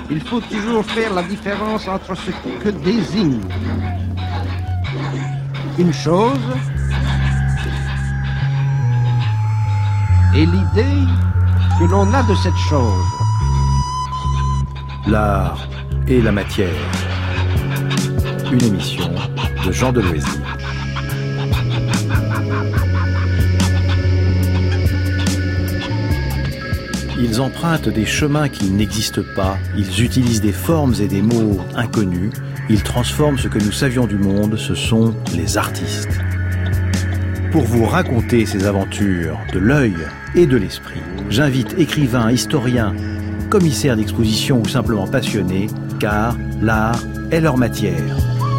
Il faut toujours faire la différence entre ce que désigne une chose et l'idée que l'on a de cette chose. L'art et la matière. Une émission de Jean Deloisy. Ils empruntent des chemins qui n'existent pas, ils utilisent des formes et des mots inconnus, ils transforment ce que nous savions du monde, ce sont les artistes. Pour vous raconter ces aventures de l'œil et de l'esprit, j'invite écrivains, historiens, commissaires d'exposition ou simplement passionnés, car l'art est leur matière.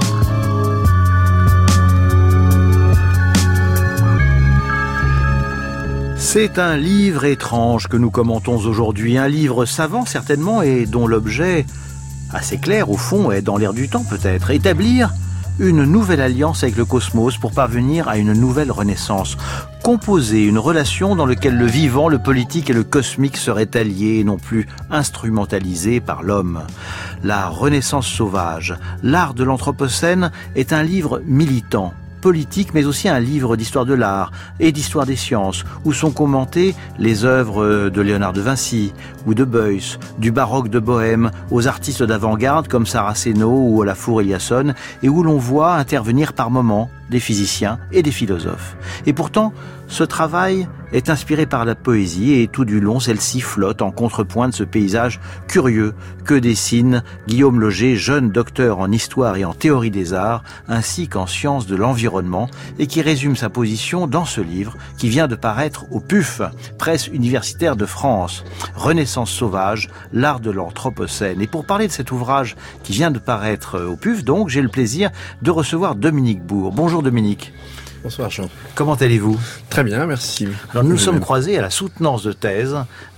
C'est un livre étrange que nous commentons aujourd'hui, un livre savant certainement et dont l'objet, assez clair au fond, est dans l'air du temps peut-être, établir une nouvelle alliance avec le cosmos pour parvenir à une nouvelle renaissance, composer une relation dans laquelle le vivant, le politique et le cosmique seraient alliés et non plus instrumentalisés par l'homme. La Renaissance sauvage, l'art de l'Anthropocène est un livre militant, politique, mais aussi un livre d'histoire de l'art et d'histoire des sciences, où sont commentées les œuvres de Léonard de Vinci ou de Beuys, du baroque de Bohème aux artistes d'avant-garde comme Saraceno ou Olafur Eliasson, et où l'on voit intervenir par moments des physiciens et des philosophes. Et pourtant, ce travail est inspiré par la poésie et tout du long, celle-ci flotte en contrepoint de ce paysage curieux que dessine Guillaume Leger, jeune docteur en histoire et en théorie des arts, ainsi qu'en sciences de l'environnement, et qui résume sa position dans ce livre qui vient de paraître au PUF, Presse universitaire de France, Renaissance sauvage, l'art de l'Anthropocène. Et pour parler de cet ouvrage qui vient de paraître au PUF, donc, j'ai le plaisir de recevoir Dominique Bourg. Bonjour Dominique. Bonsoir Jean. Comment allez-vous ? Très bien, merci. Alors nous sommes croisés à la soutenance de thèse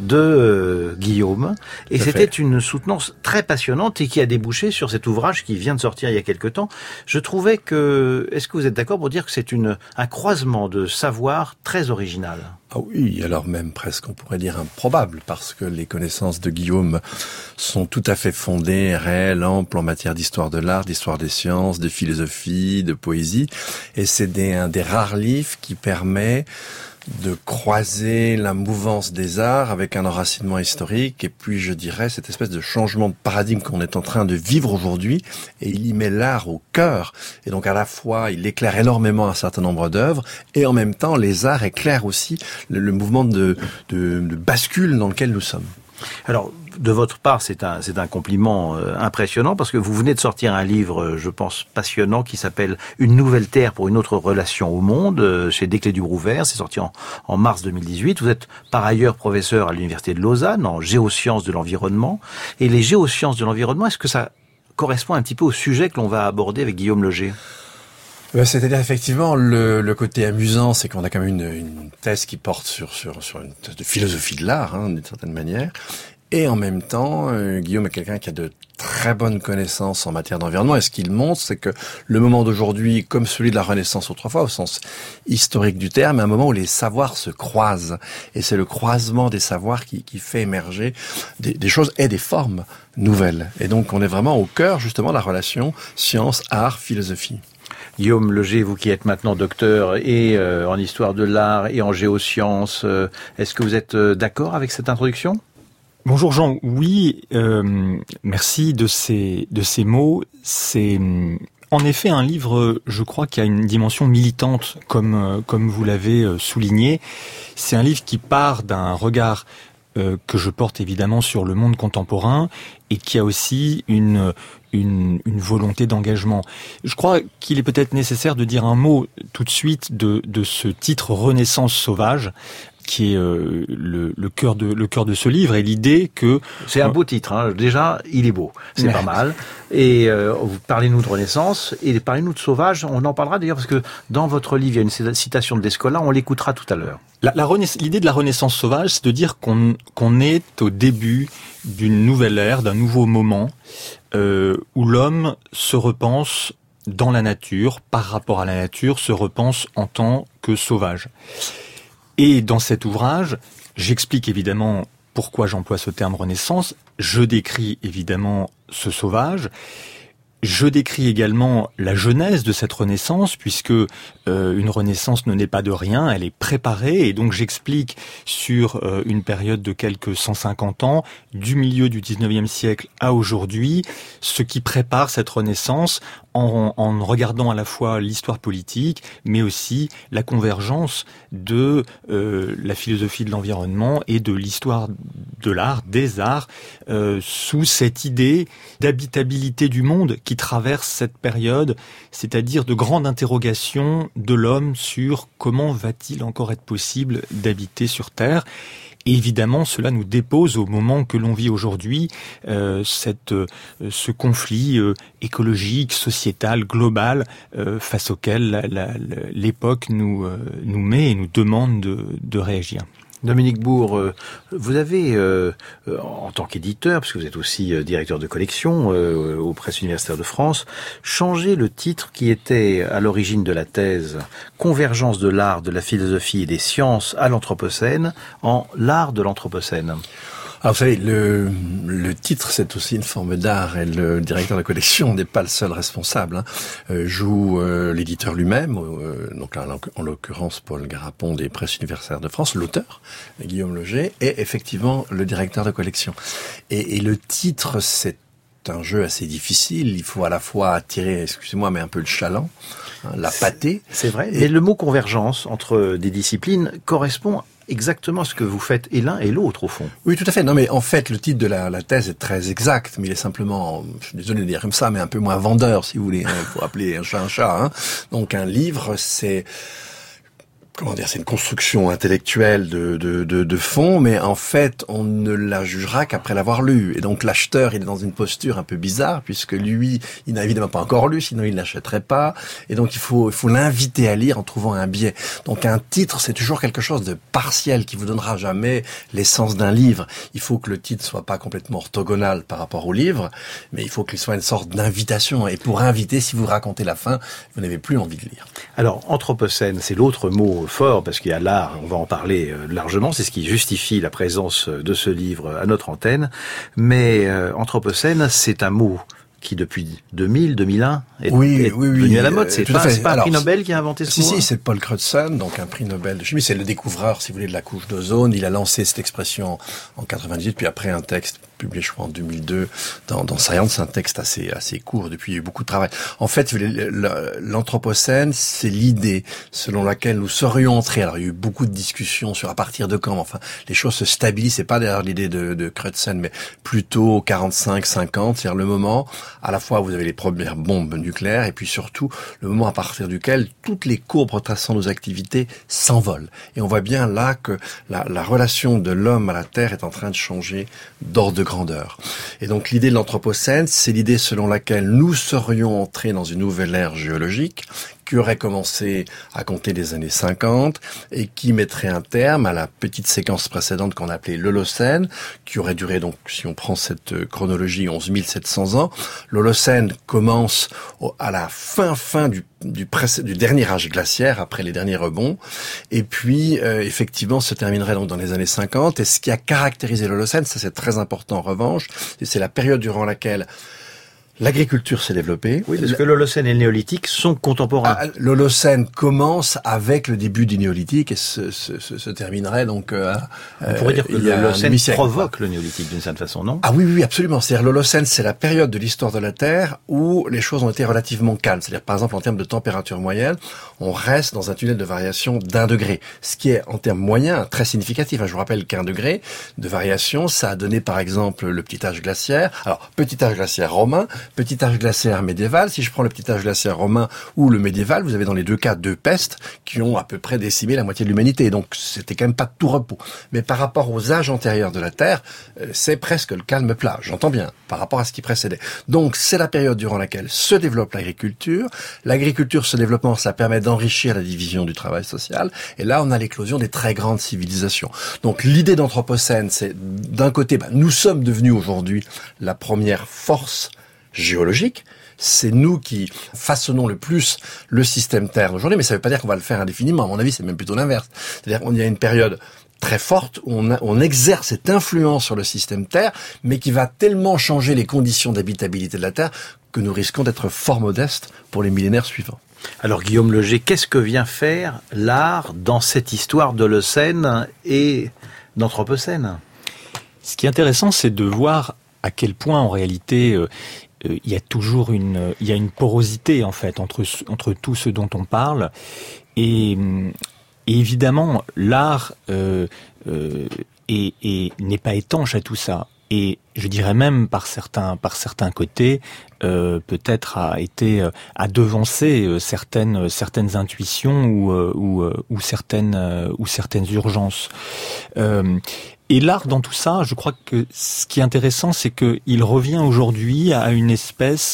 de Guillaume, et c'était une soutenance très passionnante et qui a débouché sur cet ouvrage qui vient de sortir il y a quelque temps. Je trouvais que, est-ce que vous êtes d'accord pour dire que c'est un croisement de savoir très original ? Ah oui, alors même presque on pourrait dire improbable, parce que les connaissances de Guillaume sont tout à fait fondées, réelles, amples en matière d'histoire de l'art, d'histoire des sciences, de philosophie, de poésie, et c'est un des rares livres qui permet de croiser la mouvance des arts avec un enracinement historique, et puis je dirais cette espèce de changement de paradigme qu'on est en train de vivre aujourd'hui, et il y met l'art au cœur, et donc à la fois il éclaire énormément un certain nombre d'œuvres, et en même temps les arts éclairent aussi le mouvement de bascule dans lequel nous sommes. Alors, de votre part, c'est un compliment impressionnant, parce que vous venez de sortir un livre, je pense, passionnant, qui s'appelle « Une nouvelle terre pour une autre relation au monde » chez Desclés du Brouvert. C'est sorti en mars 2018. Vous êtes par ailleurs professeur à l'Université de Lausanne en géosciences de l'environnement. Et les géosciences de l'environnement, est-ce que ça correspond un petit peu au sujet que l'on va aborder avec Guillaume Leger ? C'est-à-dire effectivement le côté amusant, c'est qu'on a quand même une thèse qui porte sur une thèse de philosophie de l'art, d'une certaine manière, et en même temps, Guillaume est quelqu'un qui a de très bonnes connaissances en matière d'environnement, et ce qu'il montre, c'est que le moment d'aujourd'hui, comme celui de la Renaissance autrefois, au sens historique du terme, est un moment où les savoirs se croisent, et c'est le croisement des savoirs qui fait émerger des choses et des formes nouvelles. Et donc on est vraiment au cœur justement de la relation science, art, philosophie. Guillaume Leger, vous qui êtes maintenant docteur et en histoire de l'art et en géosciences, est-ce que vous êtes d'accord avec cette introduction ? Bonjour Jean, oui, merci de ces mots. C'est en effet un livre, je crois, qui a une dimension militante, comme vous l'avez souligné. C'est un livre qui part d'un regard que je porte évidemment sur le monde contemporain et qui a aussi une volonté d'engagement. Je crois qu'il est peut-être nécessaire de dire un mot tout de suite de ce titre Renaissance sauvage, qui est le cœur de ce livre, et l'idée que... C'est un beau titre, hein. Déjà, il est beau, c'est pas mal. Et parlez-nous de Renaissance, et parlez-nous de sauvage, on en parlera d'ailleurs, parce que dans votre livre, il y a une citation de Descola, on l'écoutera tout à l'heure. L'idée de la Renaissance sauvage, c'est de dire qu'on est au début d'une nouvelle ère, d'un nouveau moment, où l'homme se repense dans la nature, par rapport à la nature, se repense en tant que sauvage. Et dans cet ouvrage, j'explique évidemment Pourquoi j'emploie ce terme Renaissance? Je décris évidemment ce sauvage. Je décris également la genèse de cette Renaissance, puisque une Renaissance ne naît pas de rien, elle est préparée, et donc j'explique sur une période de quelques 150 ans, du milieu du 19e siècle à aujourd'hui, ce qui prépare cette Renaissance en regardant à la fois l'histoire politique, mais aussi la convergence de la philosophie de l'environnement et de l'histoire de l'art, des arts, sous cette idée d'habitabilité du monde qui traverse cette période, c'est-à-dire de grande interrogation de l'homme sur comment va-t-il encore être possible d'habiter sur Terre. Et évidemment, cela nous dépose au moment que l'on vit aujourd'hui, ce conflit écologique, sociétal, global, face auquel l'époque nous met et nous demande de réagir. Dominique Bourg, vous avez, en tant qu'éditeur, parce que vous êtes aussi directeur de collection aux Presses universitaires de France, changé le titre qui était à l'origine de la thèse « Convergence de l'art, de la philosophie et des sciences à l'Anthropocène » en « L'art de l'Anthropocène ». Alors vous savez, le titre c'est aussi une forme d'art et le directeur de collection n'est pas le seul responsable. Joue l'éditeur lui-même, donc là, en l'occurrence Paul Garapon des Presses universitaires de France, l'auteur Guillaume Leger, et effectivement le directeur de collection. Et le titre c'est un jeu assez difficile. Il faut à la fois attirer, excusez-moi, mais un peu le chaland, la pâtée. C'est vrai. Et le mot convergence entre des disciplines correspond exactement ce que vous faites et l'un et l'autre, au fond. Oui, tout à fait. Non, mais en fait, le titre de la thèse est très exact, mais il est simplement, je suis désolé de dire comme ça, mais un peu moins vendeur, si vous voulez. Il faut appeler un chat. Donc, un livre, c'est... Comment dire, c'est une construction intellectuelle de fond, mais en fait, on ne la jugera qu'après l'avoir lu. Et donc, l'acheteur, il est dans une posture un peu bizarre, puisque lui, il n'a évidemment pas encore lu, sinon il l'achèterait pas. Et donc, il faut l'inviter à lire en trouvant un biais. Donc, un titre, c'est toujours quelque chose de partiel qui vous donnera jamais l'essence d'un livre. Il faut que le titre soit pas complètement orthogonal par rapport au livre, mais il faut qu'il soit une sorte d'invitation. Et pour inviter, si vous racontez la fin, vous n'avez plus envie de lire. Alors, Anthropocène, c'est l'autre mot fort, parce qu'il y a l'art, on va en parler largement, c'est ce qui justifie la présence de ce livre à notre antenne, mais Anthropocène, c'est un mot qui depuis 2000, 2001 est venu à la mode. C'est pas un prix Nobel qui a inventé ce mot. Si, c'est Paul Crutzen, donc un prix Nobel de chimie. C'est le découvreur, si vous voulez, de la couche d'ozone. Il a lancé cette expression en 98, puis après un texte publié, je crois, en 2002 dans Science, un texte assez court. Depuis, il y a eu beaucoup de travail. En fait, l'Anthropocène, c'est l'idée selon laquelle nous serions entrés. Alors, il y a eu beaucoup de discussions sur à partir de quand. Enfin, les choses se stabilisent. C'est pas d'ailleurs l'idée de Crutzen, mais plutôt 45, 50, c'est-à-dire le moment. À la fois, vous avez les premières bombes nucléaires et puis surtout le moment à partir duquel toutes les courbes retraçant nos activités s'envolent. Et on voit bien là que la relation de l'homme à la Terre est en train de changer d'ordre de grandeur. Et donc l'idée de l'Anthropocène, c'est l'idée selon laquelle nous serions entrés dans une nouvelle ère géologique qui aurait commencé à compter des années 50 et qui mettrait un terme à la petite séquence précédente qu'on appelait l'Holocène, qui aurait duré donc, si on prend cette chronologie, 11 700 ans. L'Holocène commence à la fin du dernier âge glaciaire, après les derniers rebonds, et puis effectivement se terminerait donc dans les années 50. Et ce qui a caractérisé l'Holocène, ça c'est très important en revanche, c'est la période durant laquelle l'agriculture s'est développée. Oui, parce que l'Holocène et le Néolithique sont contemporains. L'Holocène commence avec le début du Néolithique et se terminerait donc... on pourrait dire que l'Holocène provoque le Néolithique d'une certaine façon, non? Ah oui, absolument. C'est-à-dire l'Holocène, c'est la période de l'histoire de la Terre où les choses ont été relativement calmes. C'est-à-dire, par exemple, en termes de température moyenne, on reste dans un tunnel de variation d'1 degré. Ce qui est, en termes moyens, très significatif. Je vous rappelle qu'1 degré de variation, ça a donné, par exemple, le petit âge glaciaire. Alors, petit âge glaciaire romain, petit âge glaciaire médiéval. Si je prends le petit âge glaciaire romain ou le médiéval, vous avez dans les deux cas 2 pestes qui ont à peu près décimé la moitié de l'humanité. Donc c'était quand même pas de tout repos. Mais par rapport aux âges antérieurs de la Terre, c'est presque le calme plat. J'entends bien, par rapport à ce qui précédait. Donc c'est la période durant laquelle se développe l'agriculture. L'agriculture, ce développement, ça permet d'enrichir la division du travail social. Et là, on a l'éclosion des très grandes civilisations. Donc l'idée d'Anthropocène, c'est d'un côté, nous sommes devenus aujourd'hui la première force géologique, c'est nous qui façonnons le plus le système Terre d'aujourd'hui, mais ça ne veut pas dire qu'on va le faire indéfiniment. À mon avis, c'est même plutôt l'inverse. C'est-à-dire qu'il y a une période très forte, où on exerce cette influence sur le système Terre, mais qui va tellement changer les conditions d'habitabilité de la Terre que nous risquons d'être fort modestes pour les millénaires suivants. Alors Guillaume Leger, qu'est-ce que vient faire l'art dans cette histoire d'Holocène et d'Anthropocène ? Ce qui est intéressant, c'est de voir à quel point, en réalité, il y a toujours une porosité, en fait, entre tout ce dont on parle. Et évidemment, l'art n'est pas étanche à tout ça. Et je dirais même par certains côtés, peut-être a devancé certaines intuitions ou certaines urgences. Et l'art dans tout ça, je crois que ce qui est intéressant, c'est qu'il revient aujourd'hui à une espèce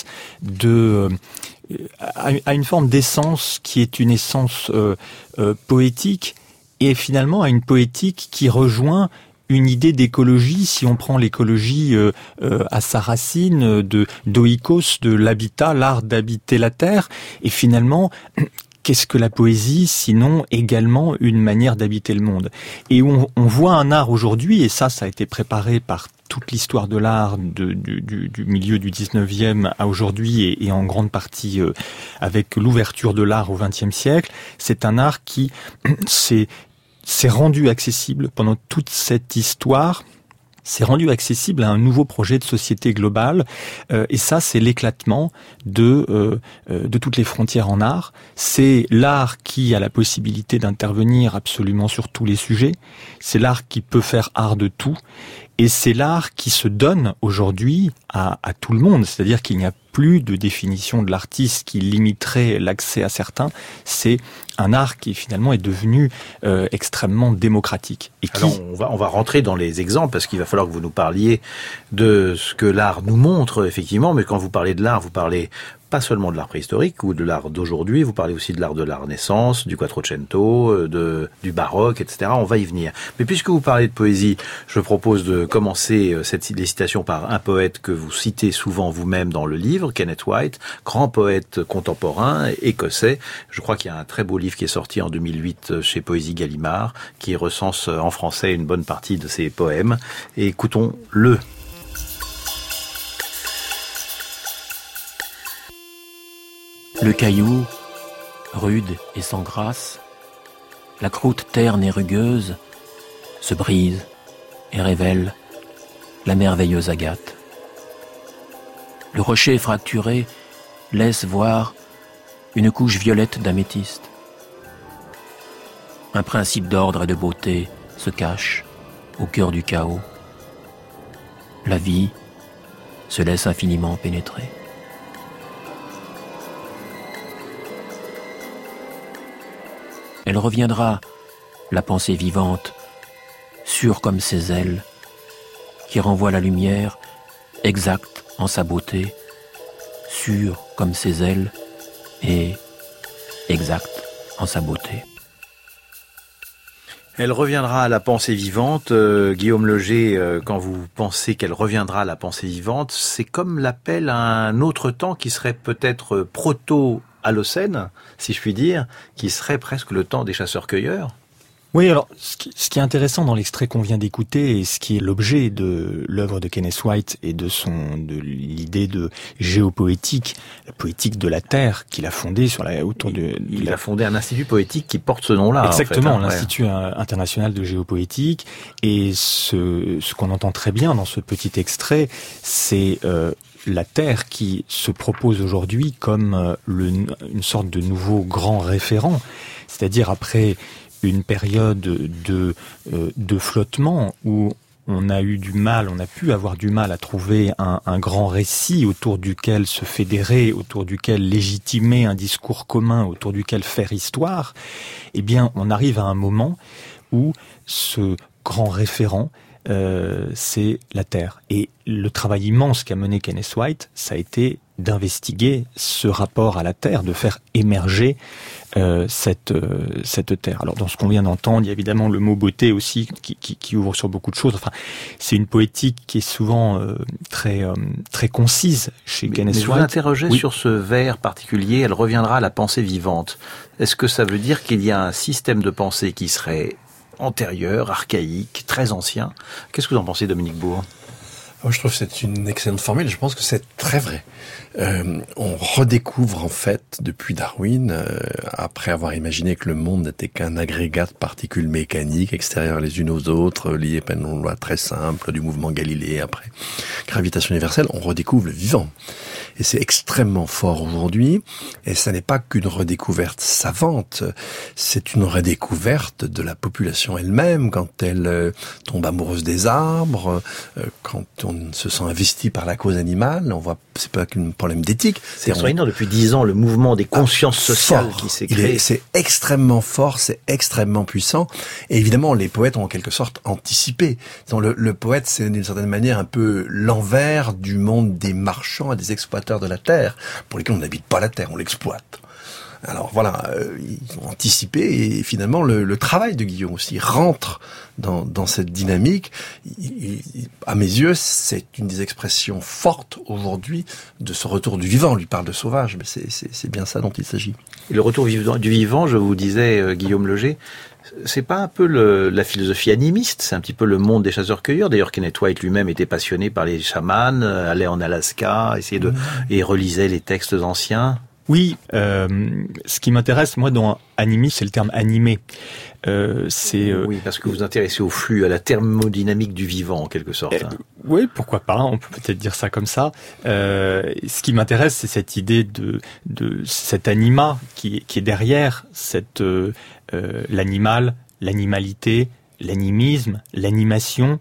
à une forme d'essence qui est une essence poétique, et finalement à une poétique qui rejoint une idée d'écologie, si on prend l'écologie à sa racine, d'oikos, de l'habitat, l'art d'habiter la terre, et finalement, qu'est-ce que la poésie, sinon également une manière d'habiter le monde? Et on voit un art aujourd'hui, et ça a été préparé par toute l'histoire de l'art du milieu du 19e à aujourd'hui, et en grande partie avec l'ouverture de l'art au XXe siècle, c'est un art qui s'est rendu accessible pendant toute cette histoire, s'est rendu accessible à un nouveau projet de société globale, et ça c'est l'éclatement de toutes les frontières en art. C'est l'art qui a la possibilité d'intervenir absolument sur tous les sujets, c'est l'art qui peut faire art de tout, et c'est l'art qui se donne aujourd'hui à tout le monde, c'est-à-dire qu'il n'y a plus de définition de l'artiste qui limiterait l'accès à certains. C'est un art qui finalement est devenu extrêmement démocratique. Et alors on va rentrer dans les exemples, parce qu'il va falloir que vous nous parliez de ce que l'art nous montre effectivement, mais quand vous parlez de l'art, vous parlez pas seulement de l'art préhistorique ou de l'art d'aujourd'hui, vous parlez aussi de l'art de la Renaissance, du Quattrocento, du baroque, etc. On va y venir. Mais puisque vous parlez de poésie, je propose de commencer les citations par un poète que vous citez souvent vous-même dans le livre, Kenneth White, grand poète contemporain écossais. Je crois qu'il y a un très beau livre qui est sorti en 2008 chez Poésie Gallimard, qui recense en français une bonne partie de ses poèmes. Et écoutons-le. Le caillou, rude et sans grâce, la croûte terne et rugueuse, se brise et révèle la merveilleuse agate. Le rocher fracturé laisse voir une couche violette d'améthyste. Un principe d'ordre et de beauté se cache au cœur du chaos. La vie se laisse infiniment pénétrer. Elle reviendra, la pensée vivante, sûre comme ses ailes, qui renvoie la lumière, exacte en sa beauté, sûre comme ses ailes et exacte en sa beauté. Elle reviendra à la pensée vivante. Guillaume Leger, quand vous pensez qu'elle reviendra à la pensée vivante, c'est comme l'appel à un autre temps qui serait peut-être proto-Holocène, si je puis dire, qui serait presque le temps des chasseurs-cueilleurs. Oui, alors, ce qui est intéressant dans l'extrait qu'on vient d'écouter, et ce qui est l'objet de l'œuvre de Kenneth White et de l'idée de géopoétique, la poétique de la Terre, qu'il a fondée Il a fondé un institut poétique qui porte ce nom-là. Exactement, en fait, l'Institut international de géopoétique. Et ce qu'on entend très bien dans ce petit extrait, c'est la Terre qui se propose aujourd'hui comme une sorte de nouveau grand référent, c'est-à-dire après une période de flottement où on a pu avoir du mal à trouver un grand récit autour duquel se fédérer, autour duquel légitimer un discours commun, autour duquel faire histoire. Eh bien, on arrive à un moment où ce grand référent, c'est la Terre. Et le travail immense qu'a mené Kenneth White, ça a été d'investiguer ce rapport à la Terre, de faire émerger cette Terre. Alors dans ce qu'on vient d'entendre, il y a évidemment le mot beauté aussi qui ouvre sur beaucoup de choses. Enfin, c'est une poétique qui est souvent très concise chez Kenneth White. Je vous interrogeais sur ce vers particulier, elle reviendra à la pensée vivante. Est-ce que ça veut dire qu'il y a un système de pensée qui serait antérieur, archaïque, très ancien. Qu'est-ce que vous en pensez, Dominique Bourg ? Je trouve que c'est une excellente formule. Je pense que c'est très vrai. On redécouvre en fait, depuis Darwin, après avoir imaginé que le monde n'était qu'un agrégat de particules mécaniques extérieures les unes aux autres, liées par une loi très simple du mouvement Galilée, après gravitation universelle, on redécouvre le vivant. Et c'est extrêmement fort aujourd'hui. Et ça n'est pas qu'une redécouverte savante, c'est une redécouverte de la population elle-même quand elle tombe amoureuse des arbres, quand on se sent investi par la cause animale. On voit, c'est pas qu'un problème d'éthique. C'est extraordinaire, depuis 10 ans, le mouvement des consciences sociales qui s'est créé. C'est extrêmement fort, c'est extrêmement puissant. Et évidemment, les poètes ont en quelque sorte anticipé. Le poète, c'est d'une certaine manière un peu l'envers du monde des marchands et des exploiteurs de la terre, pour lesquels on n'habite pas la terre, on l'exploite. Alors voilà, ils ont anticipé, et finalement le travail de Guillaume aussi rentre dans cette dynamique. À mes yeux, c'est une des expressions fortes aujourd'hui de ce retour du vivant. On lui parle de sauvage, mais c'est bien ça dont il s'agit. Et le retour du vivant, je vous disais, Guillaume Leger, c'est pas un peu la philosophie animiste, c'est un petit peu le monde des chasseurs-cueilleurs. D'ailleurs, Kenneth White lui-même était passionné par les chamans, allait en Alaska, et relisait les textes anciens. Oui, ce qui m'intéresse, moi, dans animiste, c'est le terme animé. Oui, parce que vous vous intéressez au flux, à la thermodynamique du vivant, en quelque sorte. Oui, pourquoi pas, on peut peut-être dire ça comme ça. Ce qui m'intéresse, c'est cette idée de cet anima qui est derrière l'animal, l'animalité, l'animisme, l'animation.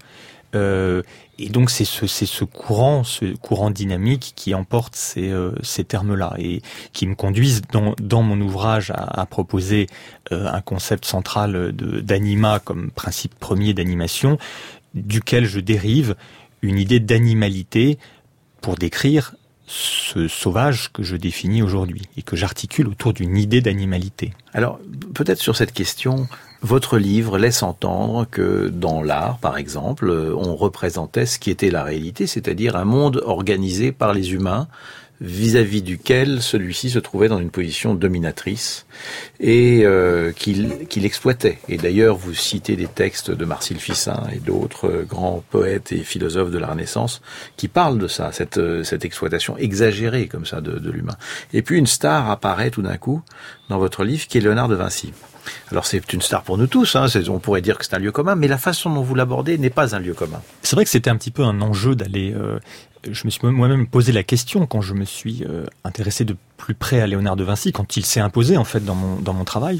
Et donc c'est ce courant dynamique qui emporte ces termes-là et qui me conduisent dans mon ouvrage à proposer un concept central d'anima comme principe premier d'animation, duquel je dérive une idée d'animalité pour décrire ce sauvage que je définis aujourd'hui et que j'articule autour d'une idée d'animalité. Alors, peut-être sur cette question, votre livre laisse entendre que dans l'art, par exemple, on représentait ce qui était la réalité, c'est-à-dire un monde organisé par les humains, vis-à-vis duquel celui-ci se trouvait dans une position dominatrice et qu'il exploitait. Et d'ailleurs, vous citez des textes de Marcille Fissin et d'autres grands poètes et philosophes de la Renaissance qui parlent de ça, cette exploitation exagérée comme ça de l'humain. Et puis une star apparaît tout d'un coup dans votre livre qui est Léonard de Vinci. Alors c'est une star pour nous tous, on pourrait dire que c'est un lieu commun, mais la façon dont vous l'abordez n'est pas un lieu commun. C'est vrai que c'était un petit peu un enjeu d'aller... je me suis moi-même posé la question quand je me suis intéressé de plus près à Léonard de Vinci, quand il s'est imposé en fait dans mon travail,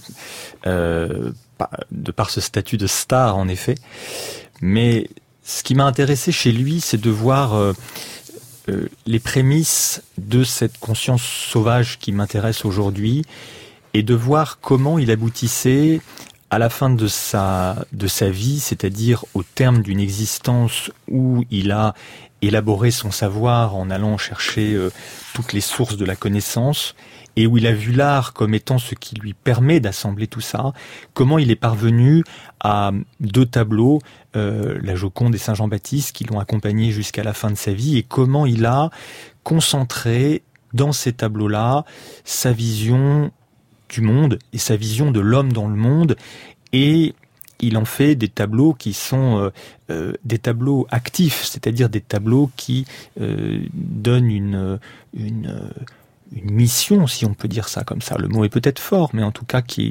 de par ce statut de star en effet. Mais ce qui m'a intéressé chez lui, c'est de voir les prémices de cette conscience sauvage qui m'intéresse aujourd'hui, et de voir comment il aboutissait à la fin de sa vie, c'est-à-dire au terme d'une existence où il a élaboré son savoir en allant chercher toutes les sources de la connaissance, et où il a vu l'art comme étant ce qui lui permet d'assembler tout ça, comment il est parvenu à 2 tableaux, la Joconde et Saint-Jean-Baptiste, qui l'ont accompagné jusqu'à la fin de sa vie, et comment il a concentré dans ces tableaux-là sa vision du monde et sa vision de l'homme dans le monde, et il en fait des tableaux qui sont des tableaux actifs, c'est-à-dire des tableaux qui donnent une mission, si on peut dire ça comme ça. Le mot est peut-être fort, mais en tout cas qui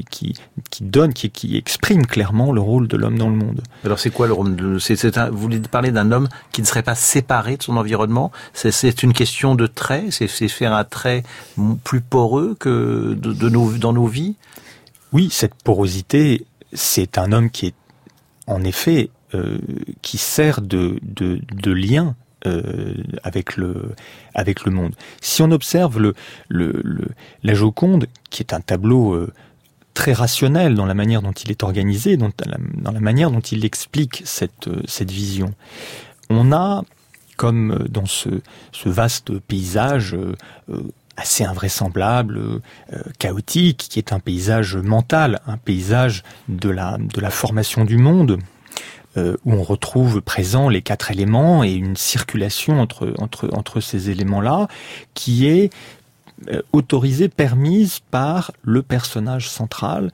exprime clairement le rôle de l'homme dans le monde. Alors c'est quoi le rôle vous voulez parler d'un homme qui ne serait pas séparé de son environnement? C'est une question de trait, c'est faire un trait plus poreux que dans nos vies? Oui, cette porosité, c'est un homme qui est en effet qui sert de lien avec le monde. Si on observe la Joconde, qui est un tableau très rationnel dans la manière dont il est organisé, dans la manière dont il explique cette vision, on a, comme dans ce vaste paysage assez invraisemblable, chaotique, qui est un paysage mental, un paysage de la formation du monde, où on retrouve présents les 4 éléments et une circulation entre ces éléments-là qui est autorisée, permise par le personnage central,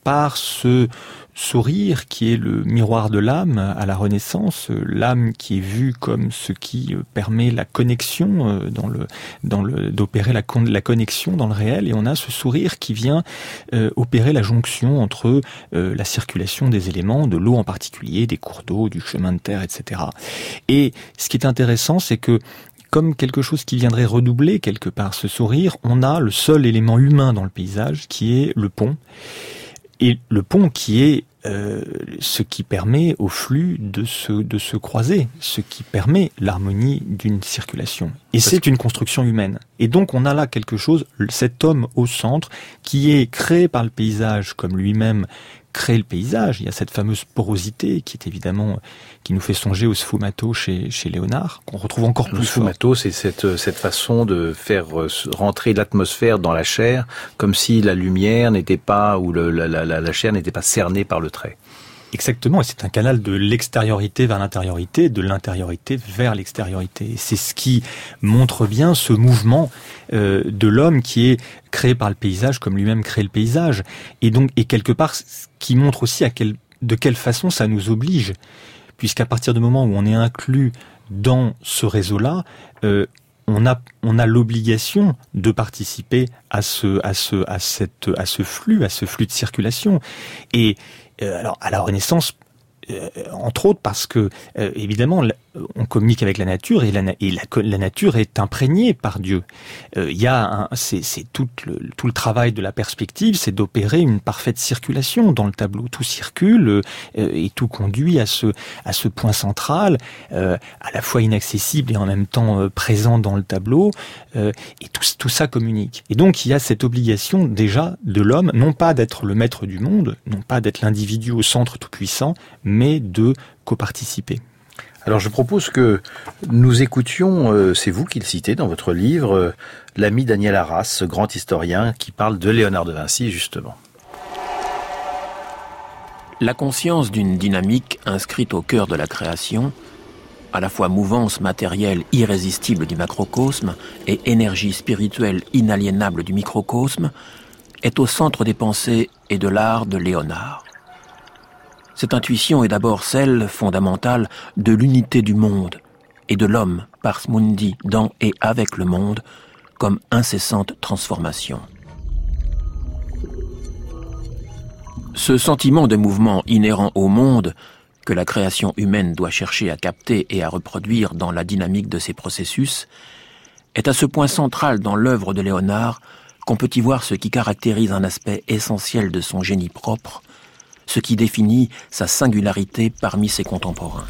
par ce sourire qui est le miroir de l'âme à la Renaissance, l'âme qui est vue comme ce qui permet la connexion d'opérer la connexion dans le réel, et on a ce sourire qui vient opérer la jonction entre la circulation des éléments, de l'eau en particulier, des cours d'eau, du chemin de terre, etc. Et ce qui est intéressant, c'est que comme quelque chose qui viendrait redoubler quelque part ce sourire, on a le seul élément humain dans le paysage qui est le pont. Et le pont qui est ce qui permet au flux de se croiser, ce qui permet l'harmonie d'une circulation. Et c'est une construction humaine. Et donc on a là quelque chose, cet homme au centre, qui est créé par le paysage comme lui-même crée le paysage. Il y a cette fameuse porosité qui est évidemment, qui nous fait songer au sfumato chez Léonard, qu'on retrouve encore plus fort. Le sfumato, c'est cette façon de faire rentrer l'atmosphère dans la chair, comme si la lumière n'était pas, ou la chair n'était pas cernée par le trait. Exactement, et c'est un canal de l'extériorité vers l'intériorité, de l'intériorité vers l'extériorité. Et c'est ce qui montre bien ce mouvement de l'homme qui est créé par le paysage comme lui-même crée le paysage. Et donc, et quelque part, ce qui montre aussi de quelle façon ça nous oblige. Puisqu'à partir du moment où on est inclus dans ce réseau-là, on a l'obligation de participer à ce flux de circulation. Et alors à la Renaissance, entre autres parce que évidemment on communique avec la nature et la nature est imprégnée par Dieu. C'est tout le travail de la perspective, c'est d'opérer une parfaite circulation dans le tableau. Tout circule et tout conduit à ce point central, à la fois inaccessible et en même temps présent dans le tableau. Et tout ça communique. Et donc il y a cette obligation déjà de l'homme, non pas d'être le maître du monde, non pas d'être l'individu au centre tout-puissant, mais de coparticiper. Alors je propose que nous écoutions, c'est vous qui le citez dans votre livre, l'ami Daniel Arras, ce grand historien qui parle de Léonard de Vinci justement. La conscience d'une dynamique inscrite au cœur de la création, à la fois mouvance matérielle irrésistible du macrocosme et énergie spirituelle inaliénable du microcosme, est au centre des pensées et de l'art de Léonard. Cette intuition est d'abord celle fondamentale de l'unité du monde et de l'homme pars mundi dans et avec le monde comme incessante transformation. Ce sentiment de mouvement inhérent au monde que la création humaine doit chercher à capter et à reproduire dans la dynamique de ses processus est à ce point central dans l'œuvre de Léonard qu'on peut y voir ce qui caractérise un aspect essentiel de son génie propre, ce qui définit sa singularité parmi ses contemporains.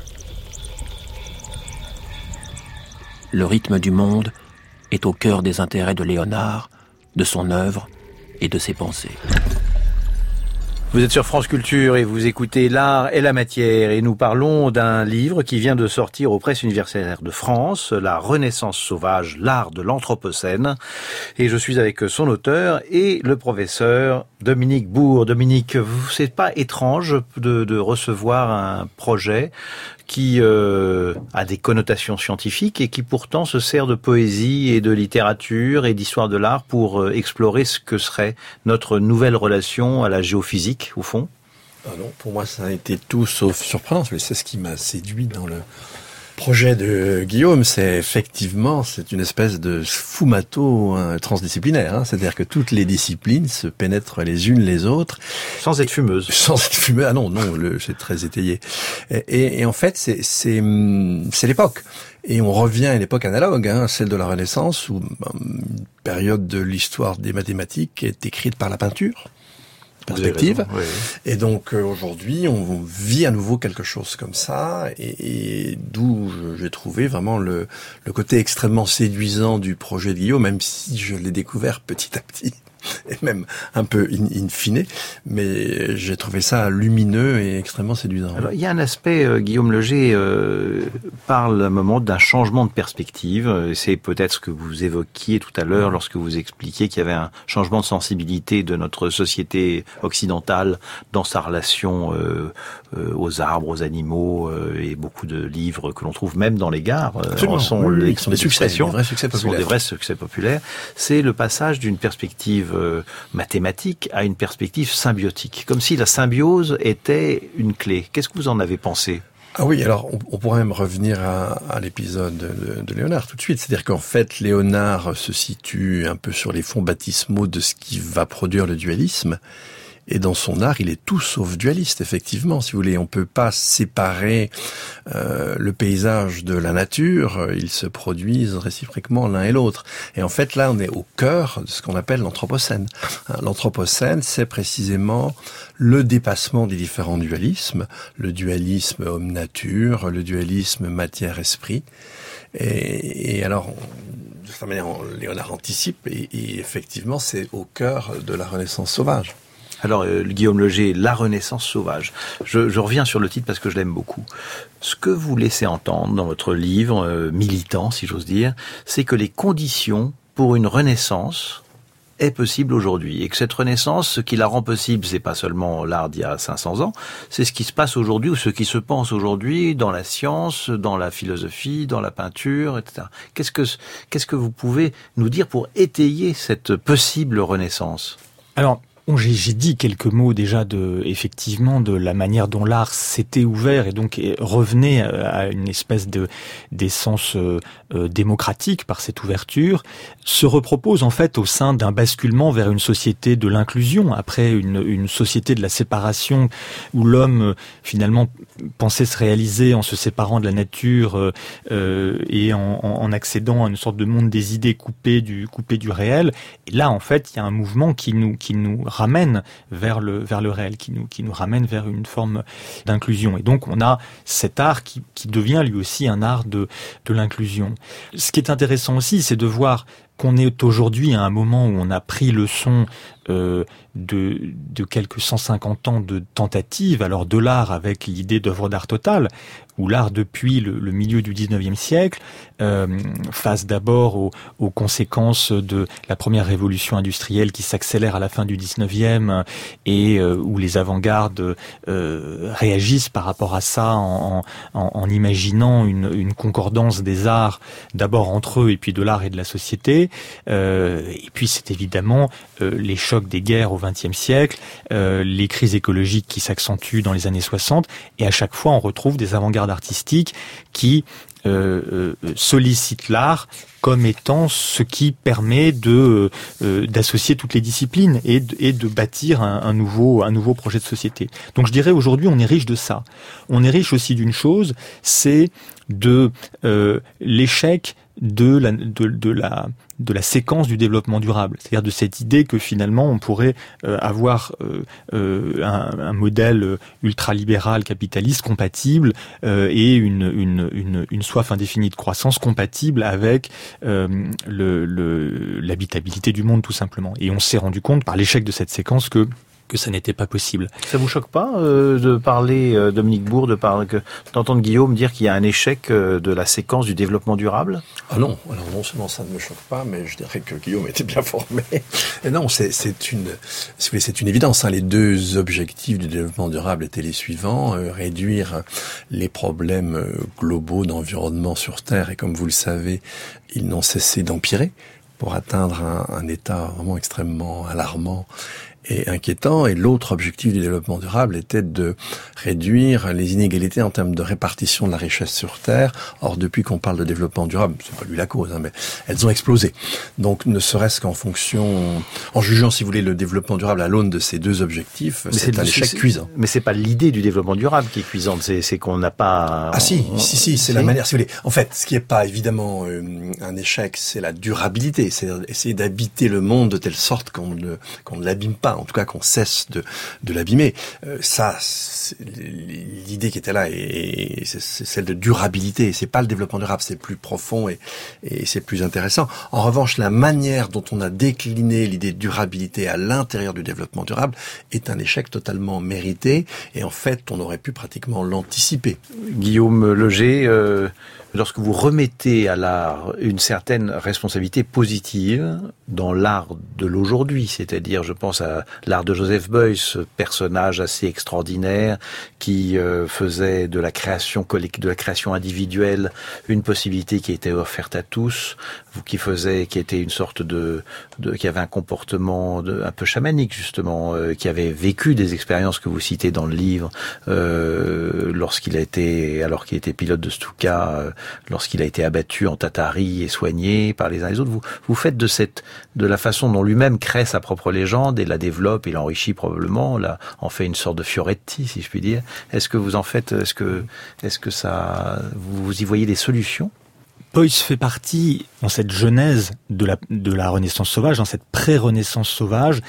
Le rythme du monde est au cœur des intérêts de Léonard, de son œuvre et de ses pensées. Vous êtes sur France Culture et vous écoutez L'Art et la Matière et nous parlons d'un livre qui vient de sortir aux Presses universitaires de France, La Renaissance sauvage, l'art de l'Anthropocène. Et je suis avec son auteur et le professeur Dominique Bourg. Dominique, c'est pas étrange de recevoir un projet qui a des connotations scientifiques et qui pourtant se sert de poésie et de littérature et d'histoire de l'art pour explorer ce que serait notre nouvelle relation à la géophysique, au fond? Ah non, pour moi, ça a été tout sauf surprenant. C'est ce qui m'a séduit dans le projet de Guillaume. C'est une espèce de sfumato transdisciplinaire. C'est-à-dire que toutes les disciplines se pénètrent les unes les autres. Sans être fumeuse. Sans être fumeuse. Ah non, c'est très étayé. Et en fait, c'est l'époque. Et on revient à l'époque analogue, celle de la Renaissance, où une période de l'histoire des mathématiques est écrite par la peinture. Perspective. Oui. Et donc aujourd'hui, on vit à nouveau quelque chose comme ça, et d'où j'ai trouvé vraiment le côté extrêmement séduisant du projet de Guillaume, même si je l'ai découvert petit à petit, et même un peu in fine, mais j'ai trouvé ça lumineux et extrêmement séduisant. Alors, il y a un aspect, Guillaume Leger parle à un moment d'un changement de perspective. C'est peut-être ce que vous évoquiez tout à l'heure lorsque vous expliquiez qu'il y avait un changement de sensibilité de notre société occidentale dans sa relation aux arbres, aux animaux, et beaucoup de livres que l'on trouve même dans les gares sont des succès, des vrais succès populaires. C'est le passage d'une perspective perspective mathématique à une perspective symbiotique, comme si la symbiose était une clé. Qu'est-ce que vous en avez pensé ? Ah oui, alors on pourrait même revenir à l'épisode de Léonard tout de suite. C'est-à-dire qu'en fait, Léonard se situe un peu sur les fonds baptismaux de ce qui va produire le dualisme. Et dans son art, il est tout sauf dualiste, effectivement. Si vous voulez, on peut pas séparer le paysage de la nature. Ils se produisent réciproquement l'un et l'autre. Et en fait, là, on est au cœur de ce qu'on appelle l'anthropocène. L'anthropocène, c'est précisément le dépassement des différents dualismes. Le dualisme homme-nature, le dualisme matière-esprit. Et alors, de cette manière, Léonard anticipe. Et effectivement, c'est au cœur de la Renaissance sauvage. Alors, Guillaume Leger, La Renaissance sauvage. Je reviens sur le titre parce que je l'aime beaucoup. Ce que vous laissez entendre dans votre livre, militant, si j'ose dire, c'est que les conditions pour une renaissance est possible aujourd'hui. Et que cette renaissance, ce qui la rend possible, c'est pas seulement l'art d'il y a 500 ans, c'est ce qui se passe aujourd'hui ou ce qui se pense aujourd'hui dans la science, dans la philosophie, dans la peinture, etc. Qu'est-ce que vous pouvez nous dire pour étayer cette possible renaissance ? Alors, j'ai dit quelques mots déjà effectivement de la manière dont l'art s'était ouvert et donc revenait à une espèce d'essence démocratique par cette ouverture, se repropose en fait au sein d'un basculement vers une société de l'inclusion, après une société de la séparation où l'homme finalement pensait se réaliser en se séparant de la nature et en accédant à une sorte de monde des idées coupé du réel. Et là en fait il y a un mouvement qui nous ramène vers le réel, qui nous ramène vers une forme d'inclusion. Et donc on a cet art qui devient lui aussi un art de l'inclusion. Ce qui est intéressant aussi, c'est de voir qu'on est aujourd'hui à un moment où on a pris leçon de quelques 150 ans de tentatives, alors de l'art avec l'idée d'œuvre d'art totale, où l'art depuis le milieu du 19e siècle, face d'abord aux conséquences de la première révolution industrielle qui s'accélère à la fin du 19e et où les avant-gardes réagissent par rapport à ça en imaginant une concordance des arts d'abord entre eux et puis de l'art et de la société. Et puis c'est évidemment les chocs des guerres au XXe siècle, les crises écologiques qui s'accentuent dans les années 60, et à chaque fois on retrouve des avant-gardes artistiques qui sollicitent l'art comme étant ce qui permet d'associer toutes les disciplines et de bâtir un nouveau projet de société. Donc je dirais aujourd'hui on est riche de ça. On est riche aussi d'une chose, c'est de l'échec de la séquence du développement durable, c'est-à-dire de cette idée que finalement on pourrait avoir un modèle ultralibéral capitaliste compatible et une soif indéfinie de croissance compatible avec l'habitabilité du monde tout simplement. Et on s'est rendu compte par l'échec de cette séquence que ça n'était pas possible. Ça vous choque pas de parler, Dominique Bourg, d'entendre Guillaume dire qu'il y a un échec de la séquence du développement durable ? Ah non, alors non seulement ça ne me choque pas, mais je dirais que Guillaume était bien formé. Et non, c'est une évidence. Les deux objectifs du développement durable étaient les suivants: réduire les problèmes globaux d'environnement sur Terre, et comme vous le savez, ils n'ont cessé d'empirer pour atteindre un état vraiment extrêmement alarmant et inquiétant. Et l'autre objectif du développement durable était de réduire les inégalités en termes de répartition de la richesse sur Terre. Or, depuis qu'on parle de développement durable, c'est pas lui la cause, mais elles ont explosé. Donc, ne serait-ce qu'en jugeant, si vous voulez, le développement durable à l'aune de ces deux objectifs, c'est un échec cuisant. Mais c'est pas l'idée du développement durable qui est cuisante, c'est qu'on n'a pas... Ah si, c'est la manière, si vous voulez. En fait, ce qui est pas évidemment un échec, c'est la durabilité. C'est essayer d'habiter le monde de telle sorte qu'on ne l'abîme pas, en tout cas qu'on cesse de l'abîmer. Ça, l'idée qui était là, et c'est celle de durabilité. C'est pas le développement durable, c'est plus profond et c'est plus intéressant. En revanche, la manière dont on a décliné l'idée de durabilité à l'intérieur du développement durable est un échec totalement mérité, et en fait, on aurait pu pratiquement l'anticiper. Guillaume Leger, lorsque vous remettez à l'art une certaine responsabilité positive dans l'art de l'aujourd'hui, c'est-à-dire, je pense à l'art de Joseph Beuys, personnage assez extraordinaire qui faisait de la création individuelle une possibilité qui était offerte à tous, qui était une sorte qui avait un comportement un peu chamanique justement, qui avait vécu des expériences que vous citez dans le livre, alors qu'il était pilote de Stuka, lorsqu'il a été abattu en Tatarie et soigné par les uns et les autres. Vous faites de la façon dont lui-même crée sa propre légende et la développe et l'enrichit probablement, là, en fait une sorte de Fioretti, si je puis dire. Est-ce que vous y voyez des solutions? Beuys fait partie, dans cette genèse de la Renaissance sauvage, dans cette pré-Renaissance sauvage,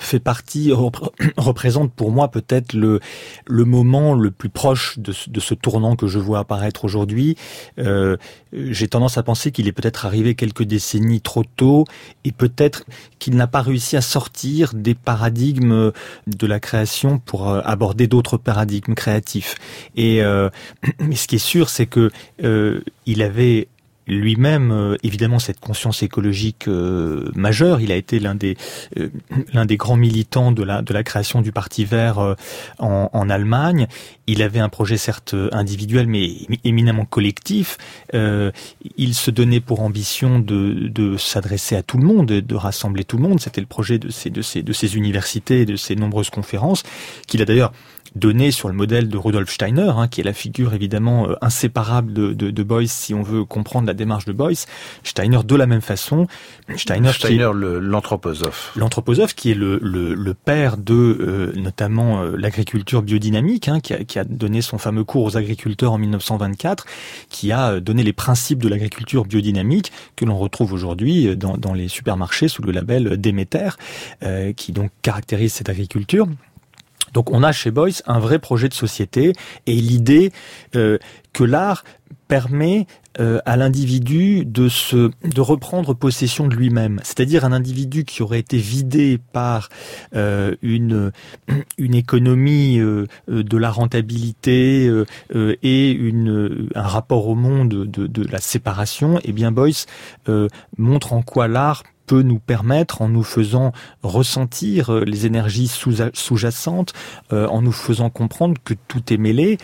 représente pour moi peut-être le moment le plus proche de ce tournant que je vois apparaître aujourd'hui. J'ai tendance à penser qu'il est peut-être arrivé quelques décennies trop tôt et peut-être qu'il n'a pas réussi à sortir des paradigmes de la création pour aborder d'autres paradigmes créatifs. Mais ce qui est sûr, c'est que il avait lui-même, évidemment, cette conscience écologique majeure. Il a été l'un des grands militants de la création du Parti vert en Allemagne. Il avait un projet certes individuel, mais éminemment collectif. Il se donnait pour ambition de s'adresser à tout le monde, de rassembler tout le monde. C'était le projet de ces universités et de ces nombreuses conférences qu'il a d'ailleurs donné sur le modèle de Rudolf Steiner, qui est la figure évidemment inséparable de Beuys si on veut comprendre la démarche de Beuys. Steiner de la même façon. Steiner l'anthroposophe. L'anthroposophe qui est le père de notamment l'agriculture biodynamique, qui a donné son fameux cours aux agriculteurs en 1924, qui a donné les principes de l'agriculture biodynamique que l'on retrouve aujourd'hui dans les supermarchés sous le label Déméter, qui donc caractérise cette agriculture. Donc on a chez Beuys un vrai projet de société et l'idée que l'art permet à l'individu de reprendre possession de lui-même, c'est-à-dire un individu qui aurait été vidé par une économie de la rentabilité et un rapport au monde de la séparation. Et bien Beuys montre en quoi l'art peut nous permettre, en nous faisant ressentir les énergies sous-jacentes, en nous faisant comprendre que tout est mêlé,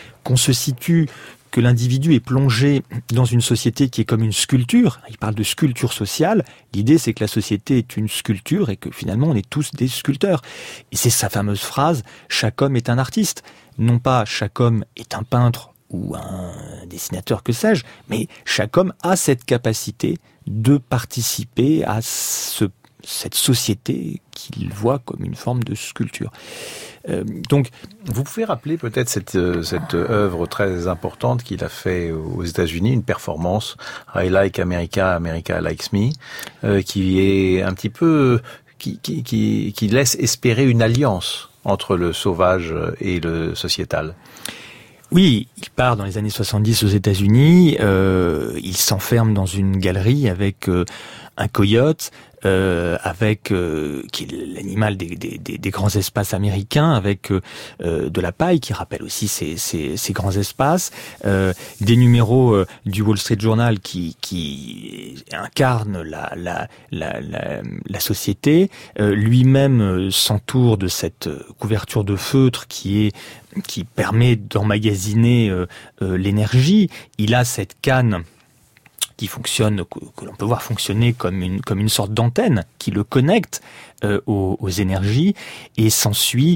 que l'individu est plongé dans une société qui est comme une sculpture. Il parle de sculpture sociale. L'idée, c'est que la société est une sculpture et que finalement, on est tous des sculpteurs. Et c'est sa fameuse phrase « Chaque homme est un artiste ». Non pas « Chaque homme est un peintre » ou un dessinateur, que sais-je, mais chaque homme a cette capacité de participer à cette société qu'il voit comme une forme de sculpture. Donc, vous pouvez rappeler peut-être cette œuvre très importante qu'il a fait aux États-Unis, une performance I Like America, America Likes Me, qui est un petit peu qui laisse espérer une alliance entre le sauvage et le sociétal. Oui, il part dans les années 70 aux États-Unis, il s'enferme dans une galerie avec un coyote, qui est l'animal des grands espaces américains, avec de la paille qui rappelle aussi ces grands espaces, des numéros du Wall Street Journal qui incarnent la société. Lui-même s'entoure de cette couverture de feutre qui permet d'emmagasiner l'énergie. Il a cette canne qui fonctionne, que l'on peut voir fonctionner comme une sorte d'antenne qui le connecte aux énergies, et s'ensuit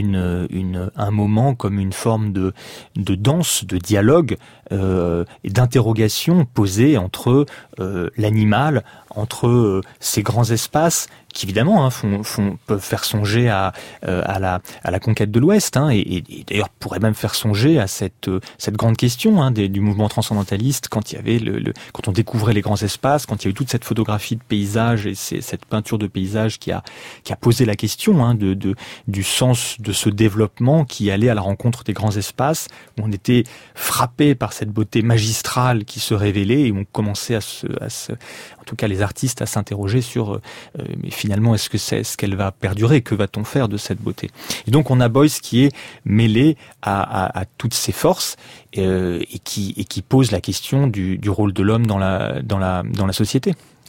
un moment comme une forme de danse, de dialogue et d'interrogation posée entre l'animal, entre ces grands espaces qui évidemment peuvent faire songer à la conquête de l'Ouest, et d'ailleurs pourraient même faire songer à cette grande question du mouvement transcendentaliste quand il y avait quand on découvrait les grands espaces, quand il y a eu toute cette photographie de paysage et cette peinture de paysage qui a posé la question du sens de ce développement qui allait à la rencontre des grands espaces, où on était frappé par cette beauté magistrale qui se révélait, et on commençait en tout cas les artistes, à s'interroger sur mais finalement est-ce qu'elle va perdurer, que va-t-on faire de cette beauté. Et donc on a Beuys qui est mêlé à toutes ces forces et qui pose la question du rôle de l'homme dans la société.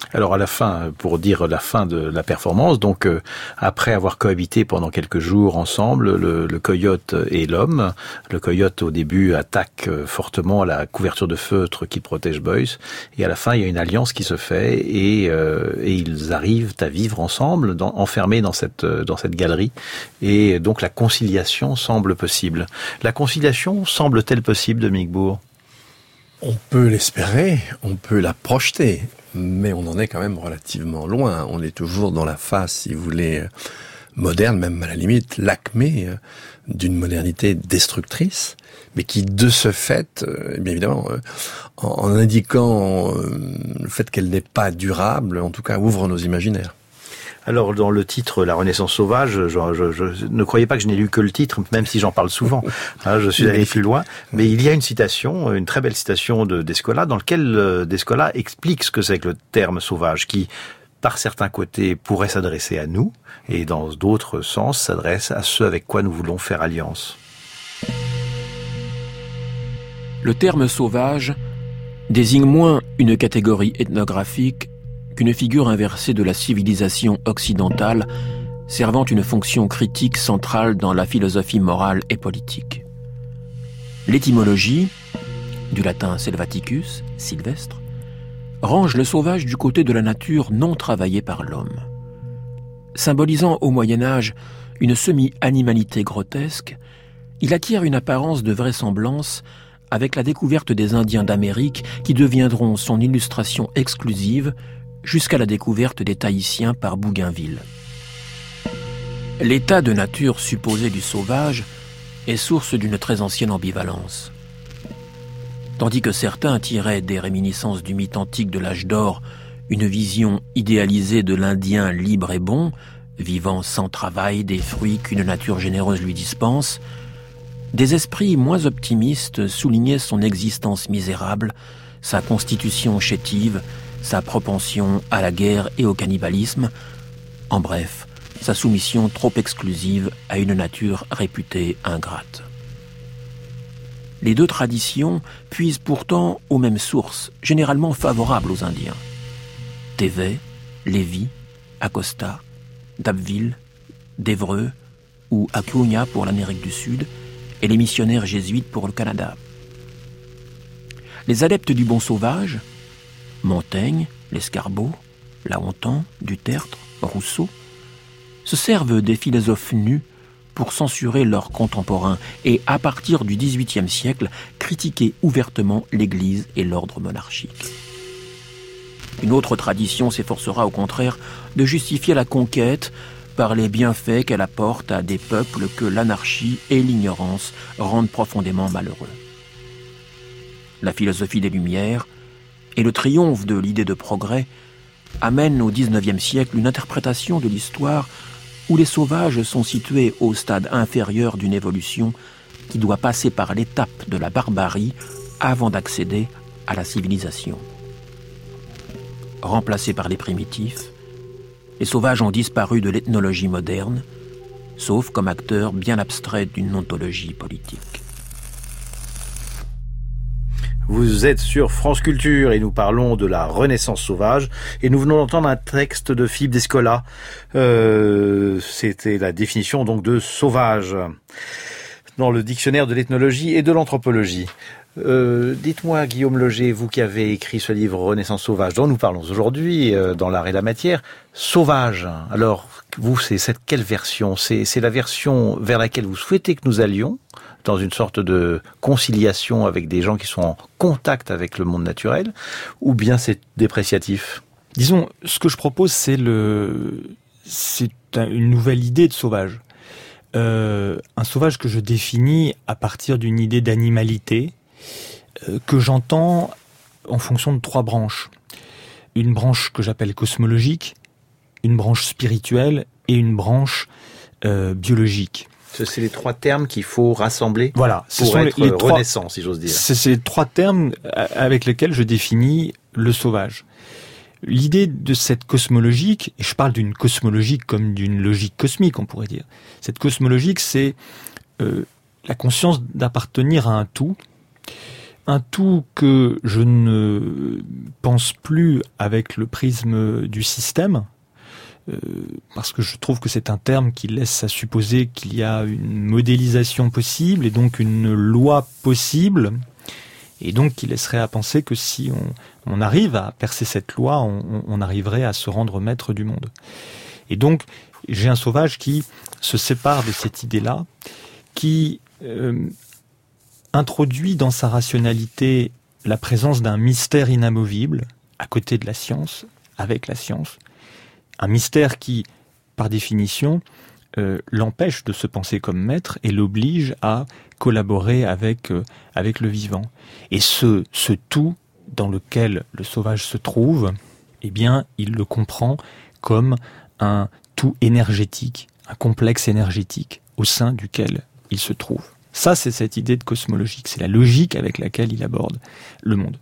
Alors à la fin, pour dire la fin de la performance, donc après avoir cohabité pendant quelques jours ensemble, le coyote et l'homme, le coyote au début attaque fortement la couverture de feutre qui protège Boyce, et à la fin il y a une alliance qui se fait et ils arrivent à vivre ensemble, enfermés dans cette galerie, et donc la conciliation semble possible. La conciliation semble-t-elle possible, Dominique Bourg ? On peut l'espérer, on peut la projeter, mais on en est quand même relativement loin. On est toujours dans la phase, si vous voulez, moderne, même à la limite, l'acmé d'une modernité destructrice, mais qui, de ce fait, bien évidemment, en indiquant le fait qu'elle n'est pas durable, en tout cas, ouvre nos imaginaires. Alors, dans le titre « La Renaissance sauvage », je ne croyais pas que je n'ai lu que le titre, même si j'en parle souvent. Je suis allé plus loin. Mais il y a une citation, une très belle citation d'Escola, dans laquelle Descola explique ce que c'est que le terme sauvage, qui, par certains côtés, pourrait s'adresser à nous, et dans d'autres sens, s'adresse à ceux avec quoi nous voulons faire alliance. Le terme sauvage désigne moins une catégorie ethnographique qu'une figure inversée de la civilisation occidentale servant une fonction critique centrale dans la philosophie morale et politique. L'étymologie, du latin selvaticus, sylvestre, range le sauvage du côté de la nature non travaillée par l'homme. Symbolisant au Moyen-Âge une semi-animalité grotesque, il acquiert une apparence de vraisemblance avec la découverte des Indiens d'Amérique qui deviendront son illustration exclusive jusqu'à la découverte des Tahitiens par Bougainville. L'état de nature supposé du sauvage est source d'une très ancienne ambivalence. Tandis que certains tiraient des réminiscences du mythe antique de l'âge d'or une vision idéalisée de l'Indien libre et bon, vivant sans travail des fruits qu'une nature généreuse lui dispense, des esprits moins optimistes soulignaient son existence misérable, sa constitution chétive, sa propension à la guerre et au cannibalisme, en bref, sa soumission trop exclusive à une nature réputée ingrate. Les deux traditions puisent pourtant aux mêmes sources, généralement favorables aux Indiens. Tévet, Lévi, Acosta, d'Abbeville, d'Évreux ou Acuna pour l'Amérique du Sud et les missionnaires jésuites pour le Canada. Les adeptes du bon sauvage, Montaigne, Lescarbot, Lahontan, Dutertre, Rousseau, se servent des philosophes nus pour censurer leurs contemporains et, à partir du XVIIIe siècle, critiquer ouvertement l'Église et l'ordre monarchique. Une autre tradition s'efforcera au contraire de justifier la conquête par les bienfaits qu'elle apporte à des peuples que l'anarchie et l'ignorance rendent profondément malheureux. La philosophie des Lumières et le triomphe de l'idée de progrès amènent au XIXe siècle une interprétation de l'histoire où les sauvages sont situés au stade inférieur d'une évolution qui doit passer par l'étape de la barbarie avant d'accéder à la civilisation. Remplacés par les primitifs, les sauvages ont disparu de l'ethnologie moderne, sauf comme acteurs bien abstraits d'une ontologie politique. Vous êtes sur France Culture et nous parlons de la Renaissance sauvage et nous venons d'entendre un texte de Philippe Descola. C'était la définition donc de sauvage dans le dictionnaire de l'ethnologie et de l'anthropologie. Dites-moi, Guillaume Leger, vous qui avez écrit ce livre Renaissance sauvage dont nous parlons aujourd'hui dans l'art et la matière, sauvage. Alors, vous, c'est quelle version ? C'est la version vers laquelle vous souhaitez que nous allions, dans une sorte de conciliation avec des gens qui sont en contact avec le monde naturel, ou bien c'est dépréciatif ? Disons, ce que je propose, c'est une nouvelle idée de sauvage. Un sauvage que je définis à partir d'une idée d'animalité que j'entends en fonction de 3 branches. Une branche que j'appelle cosmologique, une branche spirituelle et une branche biologique. C'est les 3 termes qu'il faut rassembler voilà, pour être les renaissant, si j'ose dire. C'est les 3 termes avec lesquels je définis le sauvage. L'idée de cette cosmologique, et je parle d'une cosmologique comme d'une logique cosmique, on pourrait dire. Cette cosmologique, c'est la conscience d'appartenir à un tout, un tout que je ne pense plus avec le prisme du système, parce que je trouve que c'est un terme qui laisse à supposer qu'il y a une modélisation possible et donc une loi possible, et donc qui laisserait à penser que si on arrive à percer cette loi, on arriverait à se rendre maître du monde. Et donc, j'ai un sauvage qui se sépare de cette idée-là, qui introduit dans sa rationalité la présence d'un mystère inamovible à côté de la science, avec la science. Un mystère qui, par définition, l'empêche de se penser comme maître et l'oblige à collaborer avec le vivant. Et ce tout dans lequel le sauvage se trouve, eh bien, il le comprend comme un tout énergétique, un complexe énergétique au sein duquel il se trouve. Ça, c'est cette idée de cosmologique, c'est la logique avec laquelle il aborde le monde.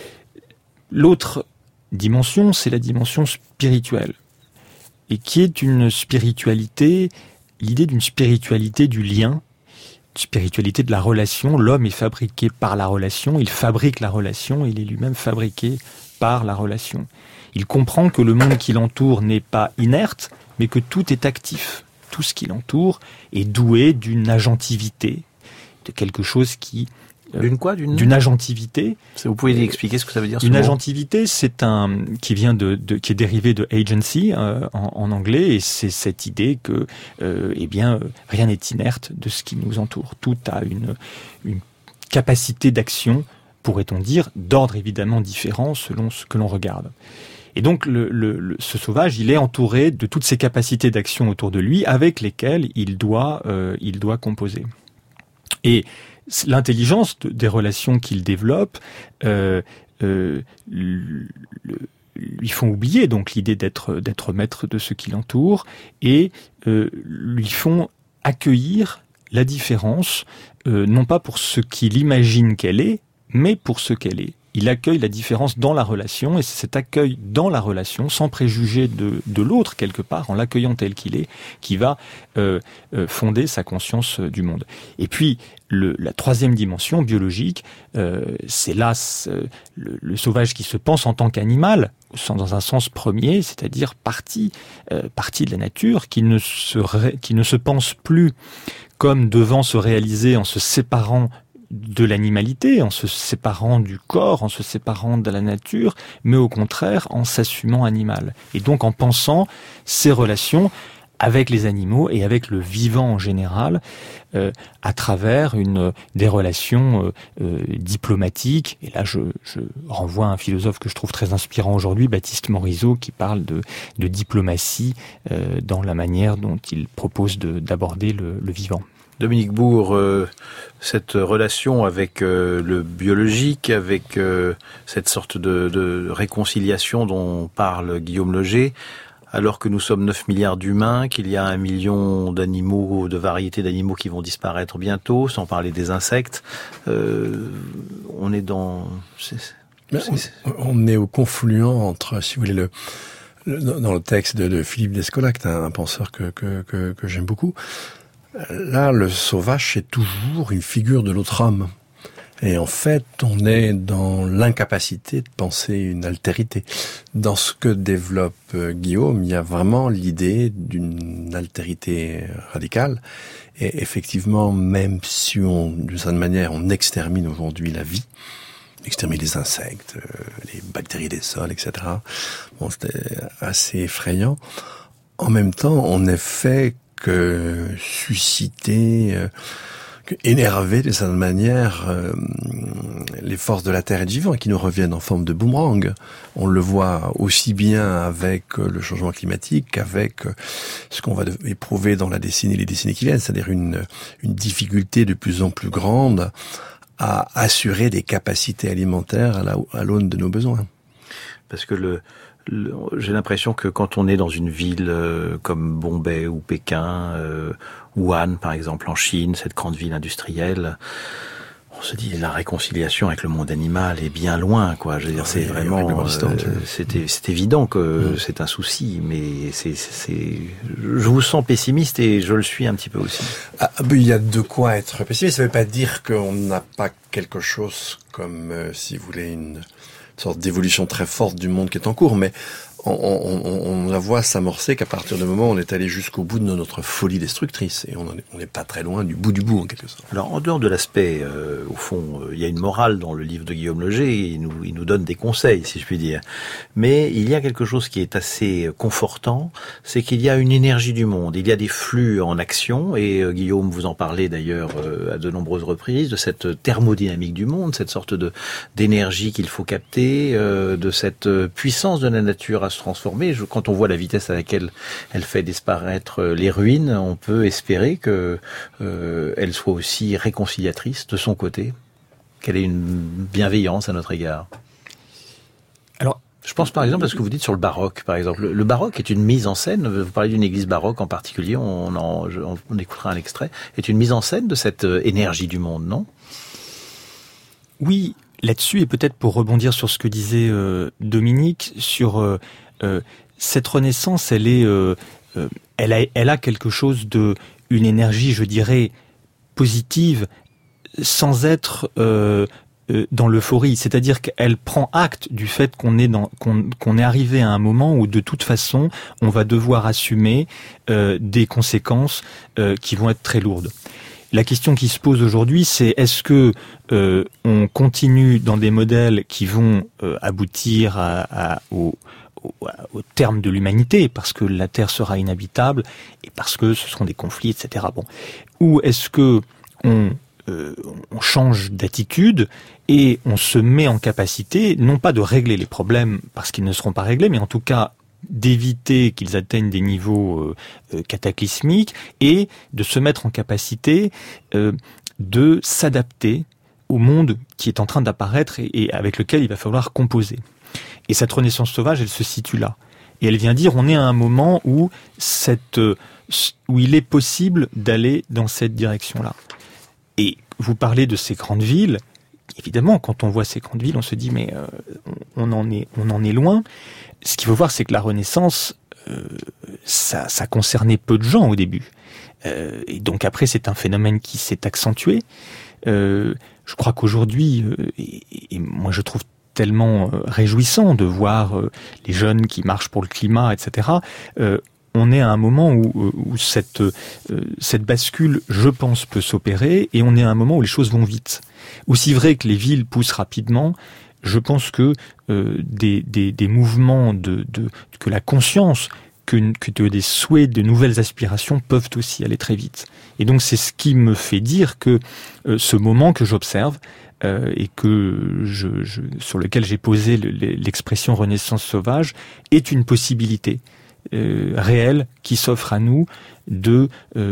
L'autre dimension, c'est la dimension spirituelle, et qui est une spiritualité, l'idée d'une spiritualité du lien, une spiritualité de la relation. L'homme est fabriqué par la relation, il fabrique la relation, il est lui-même fabriqué par la relation. Il comprend que le monde qui l'entoure n'est pas inerte, mais que tout est actif. Tout ce qui l'entoure est doué d'une agentivité, de quelque chose qui... D'une agentivité. Vous pouvez expliquer ce que ça veut dire, ce Une mot ? agentivité, c'est qui est dérivé de agency en anglais, et c'est cette idée que rien n'est inerte de ce qui nous entoure. Tout a une capacité d'action, pourrait-on dire, d'ordre évidemment différent selon ce que l'on regarde. Et donc ce sauvage, il est entouré de toutes ces capacités d'action autour de lui avec lesquelles il doit composer. Et l'intelligence des relations qu'il développe lui font oublier donc l'idée d'être maître de ce qui l'entoure, et lui font accueillir la différence, non pas pour ce qu'il imagine qu'elle est, mais pour ce qu'elle est. Il accueille la différence dans la relation, et c'est cet accueil dans la relation, sans préjuger de l'autre quelque part, en l'accueillant tel qu'il est, qui va fonder sa conscience du monde. Et puis, la troisième dimension biologique, c'est là le sauvage qui se pense en tant qu'animal, dans un sens premier, c'est-à-dire partie de la nature, qui ne se pense plus comme devant se réaliser en se séparant de l'animalité, en se séparant du corps, en se séparant de la nature, mais au contraire en s'assumant animal. Et donc en pensant ses relations avec les animaux et avec le vivant en général, à travers des relations diplomatiques. Et là, je renvoie à un philosophe que je trouve très inspirant aujourd'hui, Baptiste Morisot, qui parle de diplomatie dans la manière dont il propose d'aborder le vivant. Dominique Bourg, cette relation avec le biologique, avec cette sorte de réconciliation dont parle Guillaume Leger, alors que nous sommes 9 milliards d'humains, qu'il y a 1 million d'animaux, de variétés d'animaux qui vont disparaître bientôt, sans parler des insectes, on est dans... On est au confluent entre, si vous voulez, dans le texte de Philippe Descola, qui est un penseur que j'aime beaucoup. Là, le sauvage, c'est toujours une figure de l'autre homme. Et en fait, on est dans l'incapacité de penser une altérité. Dans ce que développe Guillaume, il y a vraiment l'idée d'une altérité radicale. Et effectivement, même si d'une certaine manière, on extermine aujourd'hui la vie, extermine les insectes, les bactéries des sols, etc. Bon, c'était assez effrayant. En même temps, on n'est fait que susciter, énerver de certaine manière les forces de la terre et du vivant qui nous reviennent en forme de boomerang. On le voit aussi bien avec le changement climatique qu'avec ce qu'on va éprouver dans les décennies qui viennent, c'est-à-dire une difficulté de plus en plus grande à assurer des capacités alimentaires à l'aune de nos besoins. Parce que j'ai l'impression que quand on est dans une ville comme Bombay ou Pékin, Wuhan par exemple en Chine, cette grande ville industrielle, on se dit la réconciliation avec le monde animal est bien loin, quoi. Je veux dire, c'est vraiment, c'est évident que c'est un souci, mais je vous sens pessimiste et je le suis un petit peu aussi. Il y a de quoi être pessimiste. Ça ne veut pas dire qu'on n'a pas quelque chose comme, si vous voulez, une sorte d'évolution très forte du monde qui est en cours, mais on la voit s'amorcer qu'à partir du moment où on est allé jusqu'au bout de notre folie destructrice. Et on n'est pas très loin du bout, en quelque sorte. Alors, en dehors de l'aspect, au fond, il y a une morale dans le livre de Guillaume Leger, il nous donne des conseils, si je puis dire. Mais il y a quelque chose qui est assez confortant, c'est qu'il y a une énergie du monde, il y a des flux en action, et Guillaume, vous en parlez d'ailleurs à de nombreuses reprises, de cette thermodynamique du monde, cette sorte d'énergie qu'il faut capter, de cette puissance de la nature à se transformer. Quand on voit la vitesse à laquelle elle fait disparaître les ruines, on peut espérer que elle soit aussi réconciliatrice de son côté, qu'elle ait une bienveillance à notre égard. Alors, je pense par exemple à ce que vous dites sur le baroque, par exemple. Le baroque est une mise en scène, vous parlez d'une église baroque en particulier, on écoutera un extrait, est une mise en scène de cette énergie du monde, non ? Oui, là-dessus, et peut-être pour rebondir sur ce que disait Dominique, sur cette renaissance, elle a quelque chose une énergie, je dirais, positive, sans être dans l'euphorie. C'est-à-dire qu'elle prend acte du fait qu'on est arrivé à un moment où, de toute façon, on va devoir assumer des conséquences qui vont être très lourdes. La question qui se pose aujourd'hui, c'est est-ce que on continue dans des modèles qui vont aboutir au terme de l'humanité, parce que la Terre sera inhabitable et parce que ce seront des conflits, etc. Bon, ou est-ce que on change d'attitude et on se met en capacité, non pas de régler les problèmes parce qu'ils ne seront pas réglés, mais en tout cas d'éviter qu'ils atteignent des niveaux cataclysmiques et de se mettre en capacité de s'adapter au monde qui est en train d'apparaître et avec lequel il va falloir composer. Et cette renaissance sauvage, elle se situe là. Et elle vient dire, on est à un moment où il est possible d'aller dans cette direction-là. Et vous parlez de ces grandes villes. Évidemment, quand on voit ces grandes villes, on se dit, mais on en est loin. Ce qu'il faut voir, c'est que la Renaissance, ça concernait peu de gens au début. Et donc après, c'est un phénomène qui s'est accentué. Je crois qu'aujourd'hui, et moi je trouve tellement réjouissant de voir les jeunes qui marchent pour le climat, etc. On est à un moment où cette bascule, je pense, peut s'opérer, et on est à un moment où les choses vont vite. Aussi vrai que les villes poussent rapidement, je pense que des mouvements que la conscience, que des souhaits, de nouvelles aspirations peuvent aussi aller très vite. Et donc c'est ce qui me fait dire que ce moment que j'observe et que sur lequel j'ai posé l'expression Renaissance sauvage est une possibilité réelle qui s'offre à nous de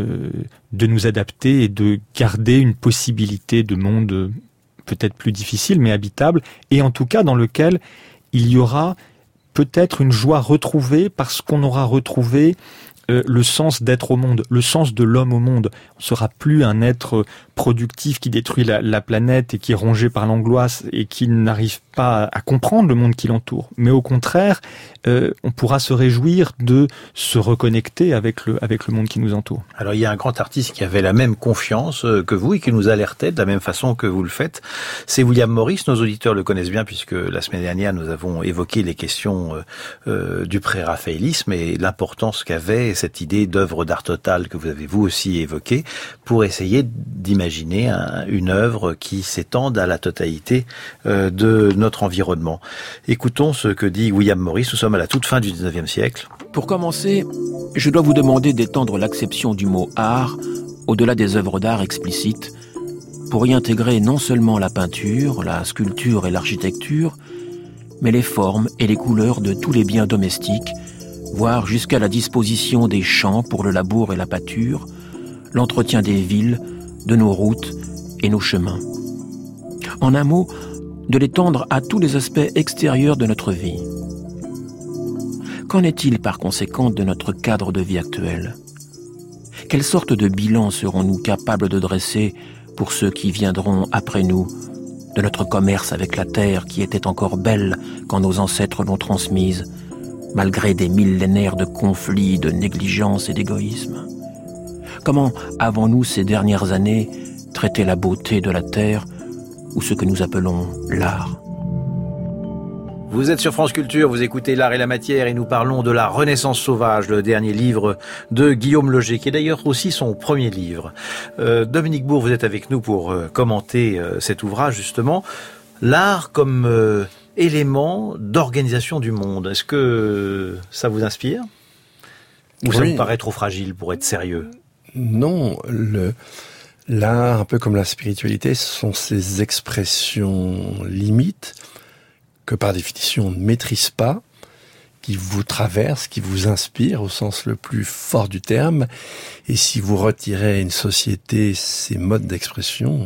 nous adapter et de garder une possibilité de monde peut-être plus difficile mais habitable, et en tout cas dans lequel il y aura peut-être une joie retrouvée parce qu'on aura retrouvé le sens d'être au monde, le sens de l'homme au monde. On ne sera plus un être productif qui détruit la planète et qui est rongé par l'angoisse et qui n'arrive pas à comprendre le monde qui l'entoure. Mais au contraire, on pourra se réjouir de se reconnecter avec le monde qui nous entoure. Alors il y a un grand artiste qui avait la même confiance que vous et qui nous alertait de la même façon que vous le faites. C'est William Morris. Nos auditeurs le connaissent bien puisque la semaine dernière nous avons évoqué les questions du pré-raphaélisme et l'importance qu'avait cette idée d'œuvre d'art total que vous avez vous aussi évoquée pour essayer d'imaginer une œuvre qui s'étende à la totalité de notre environnement. Écoutons ce que dit William Morris. Nous sommes à la toute fin du 19e siècle. Pour commencer, je dois vous demander d'étendre l'acception du mot art au-delà des œuvres d'art explicites pour y intégrer non seulement la peinture, la sculpture et l'architecture, mais les formes et les couleurs de tous les biens domestiques, voire jusqu'à la disposition des champs pour le labour et la pâture, l'entretien des villes, de nos routes et nos chemins. En un mot, de l'étendre à tous les aspects extérieurs de notre vie. Qu'en est-il par conséquent de notre cadre de vie actuel ? Quelle sorte de bilan serons-nous capables de dresser pour ceux qui viendront après nous, de notre commerce avec la terre qui était encore belle quand nos ancêtres l'ont transmise, malgré des millénaires de conflits, de négligence et d'égoïsme. Comment avons-nous ces dernières années traité la beauté de la terre ou ce que nous appelons l'art ? Vous êtes sur France Culture, vous écoutez L'Art et la Matière et nous parlons de La Renaissance sauvage, le dernier livre de Guillaume Leger, qui est d'ailleurs aussi son premier livre. Dominique Bourg, vous êtes avec nous pour commenter cet ouvrage justement. L'art comme élément d'organisation du monde, est-ce que ça vous inspire ? Ou ça vous paraît trop fragile pour être sérieux ? Non, l'art, un peu comme la spiritualité, sont ces expressions limites que par définition on ne maîtrise pas, qui vous traversent, qui vous inspirent au sens le plus fort du terme. Et si vous retirez à une société ces modes d'expression,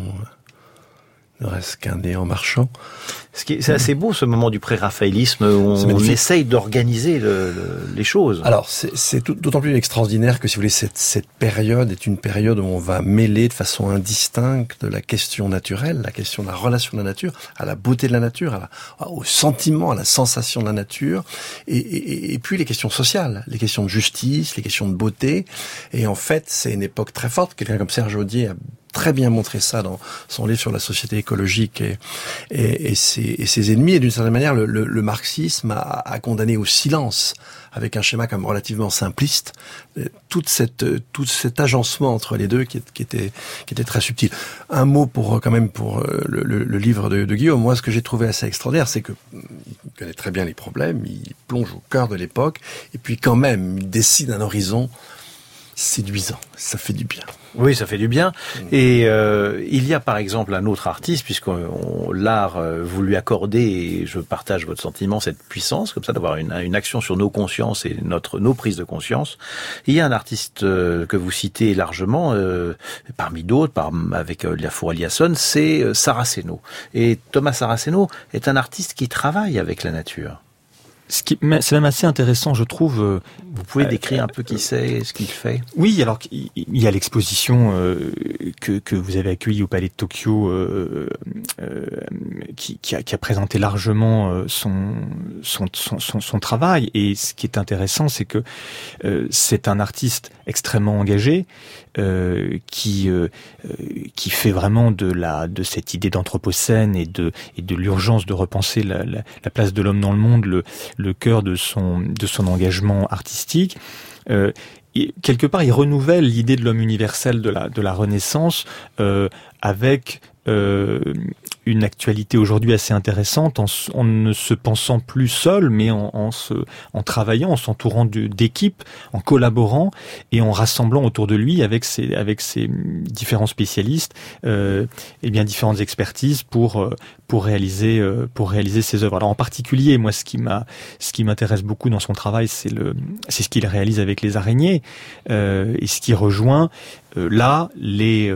ne reste qu'un néant marchand. C'est assez beau ce moment du pré-raphaélisme où on essaye d'organiser les choses. Alors c'est d'autant plus extraordinaire que si vous voulez cette période est une période où on va mêler de façon indistincte la question naturelle, la question de la relation de la nature, à la beauté de la nature, au sentiment, à la sensation de la nature, et puis les questions sociales, les questions de justice, les questions de beauté. Et en fait, c'est une époque très forte. Quelqu'un comme Serge Audier a très bien montré ça dans son livre sur la société écologique et ses ennemis. Et d'une certaine manière, le marxisme a condamné au silence, avec un schéma comme relativement simpliste, tout cet agencement entre les deux qui était très subtil. Un mot pour le livre de Guillaume. Moi, ce que j'ai trouvé assez extraordinaire, c'est que il connaît très bien les problèmes, il plonge au cœur de l'époque, et puis quand même, il dessine un horizon séduisant. Ça fait du bien. Oui, ça fait du bien. Et il y a par exemple un autre artiste, puisque l'art, vous lui accordez, et je partage votre sentiment, cette puissance, comme ça, d'avoir une action sur nos consciences et nos prises de conscience. Il y a un artiste que vous citez largement, parmi d'autres, avec Liafour Eliasson, c'est Saraceno. Et Thomas Saraceno est un artiste qui travaille avec la nature. C'est même assez intéressant, je trouve. Vous pouvez décrire un peu qui c'est, ce qu'il fait ? Oui, alors il y a l'exposition que vous avez accueillie au Palais de Tokyo, qui a présenté largement son travail. Et ce qui est intéressant, c'est que c'est un artiste extrêmement engagé, qui fait vraiment de cette idée d'anthropocène et de l'urgence de repenser la place de l'homme dans le monde, le cœur de son engagement artistique. Et quelque part, il renouvelle l'idée de l'homme universel de la Renaissance avec une actualité aujourd'hui assez intéressante en ne se pensant plus seul, mais en travaillant, en s'entourant d'équipes, en collaborant et en rassemblant autour de lui avec ses différents spécialistes, et bien différentes expertises pour réaliser ses œuvres. Alors en particulier, moi, ce qui m'intéresse beaucoup dans son travail, c'est ce qu'il réalise avec les araignées, et ce qui rejoint là les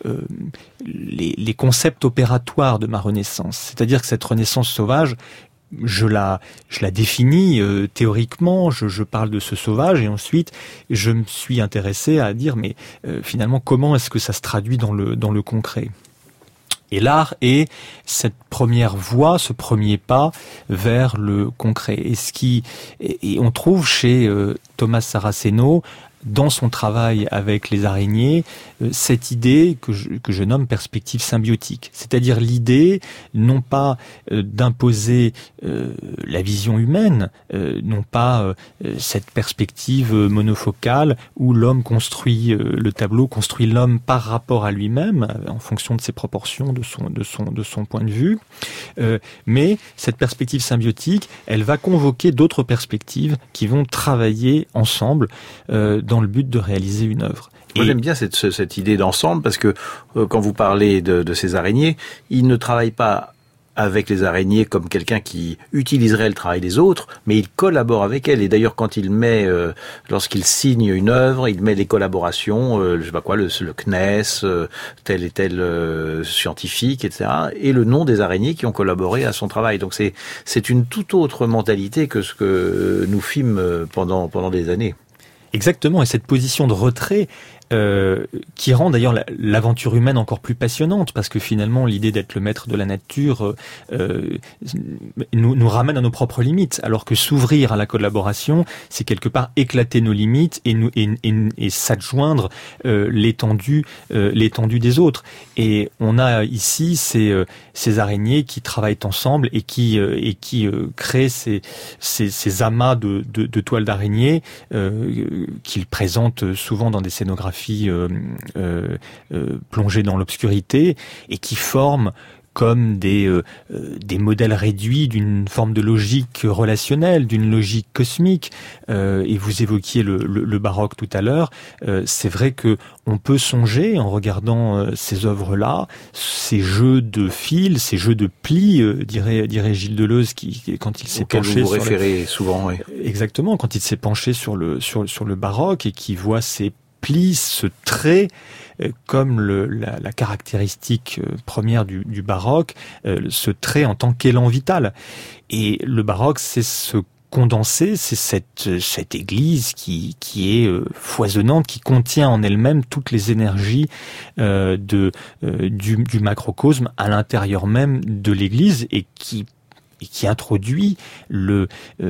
concepts opératoires de ma Renaissance. C'est-à-dire que cette Renaissance sauvage, je la définis théoriquement, je parle de ce sauvage, et ensuite je me suis intéressé à dire mais finalement comment est-ce que ça se traduit dans le concret. Et l'art est cette première voie, ce premier pas vers le concret. Et on trouve chez Thomas Saraceno, dans son travail avec les araignées, cette idée que je nomme perspective symbiotique. C'est-à-dire l'idée, non pas d'imposer la vision humaine, non pas cette perspective monofocale où l'homme construit le tableau, construit l'homme par rapport à lui-même, en fonction de ses proportions, de son point de vue. Mais cette perspective symbiotique, elle va convoquer d'autres perspectives qui vont travailler ensemble dans le but de réaliser une œuvre. Moi, j'aime bien cette idée d'ensemble, parce que quand vous parlez de ces araignées, il ne travaille pas avec les araignées comme quelqu'un qui utiliserait le travail des autres, mais il collabore avec elles. Et d'ailleurs, quand il met, lorsqu'il signe une œuvre, il met les collaborations, je sais pas quoi, le CNES, tel et tel scientifique, etc., et le nom des araignées qui ont collaboré à son travail. Donc c'est une toute autre mentalité que ce que nous fîmes pendant des années. Exactement, et cette position de retrait, qui rend d'ailleurs l'aventure humaine encore plus passionnante, parce que finalement l'idée d'être le maître de la nature nous ramène à nos propres limites, alors que s'ouvrir à la collaboration, c'est quelque part éclater nos limites et s'adjoindre l'étendue des autres. Et on a ici ces araignées qui travaillent ensemble et qui créent ces amas de toiles d'araignées qu'ils présentent souvent dans des scénographies plongées dans l'obscurité et qui forment comme des modèles réduits d'une forme de logique relationnelle, d'une logique cosmique. Et vous évoquiez le baroque tout à l'heure. C'est vrai que on peut songer, en regardant ces œuvres-là, ces jeux de fils, ces jeux de plis, dirait Gilles Deleuze, qui quand il s'est penché vous référez souvent, oui. Exactement, quand il s'est penché sur le baroque et qui voit ces plis, ce trait, comme la caractéristique première du baroque, ce trait en tant qu'élan vital. Et le baroque, c'est ce condensé, c'est cette église qui est foisonnante, qui contient en elle-même toutes les énergies du macrocosme à l'intérieur même de l'église et qui introduit le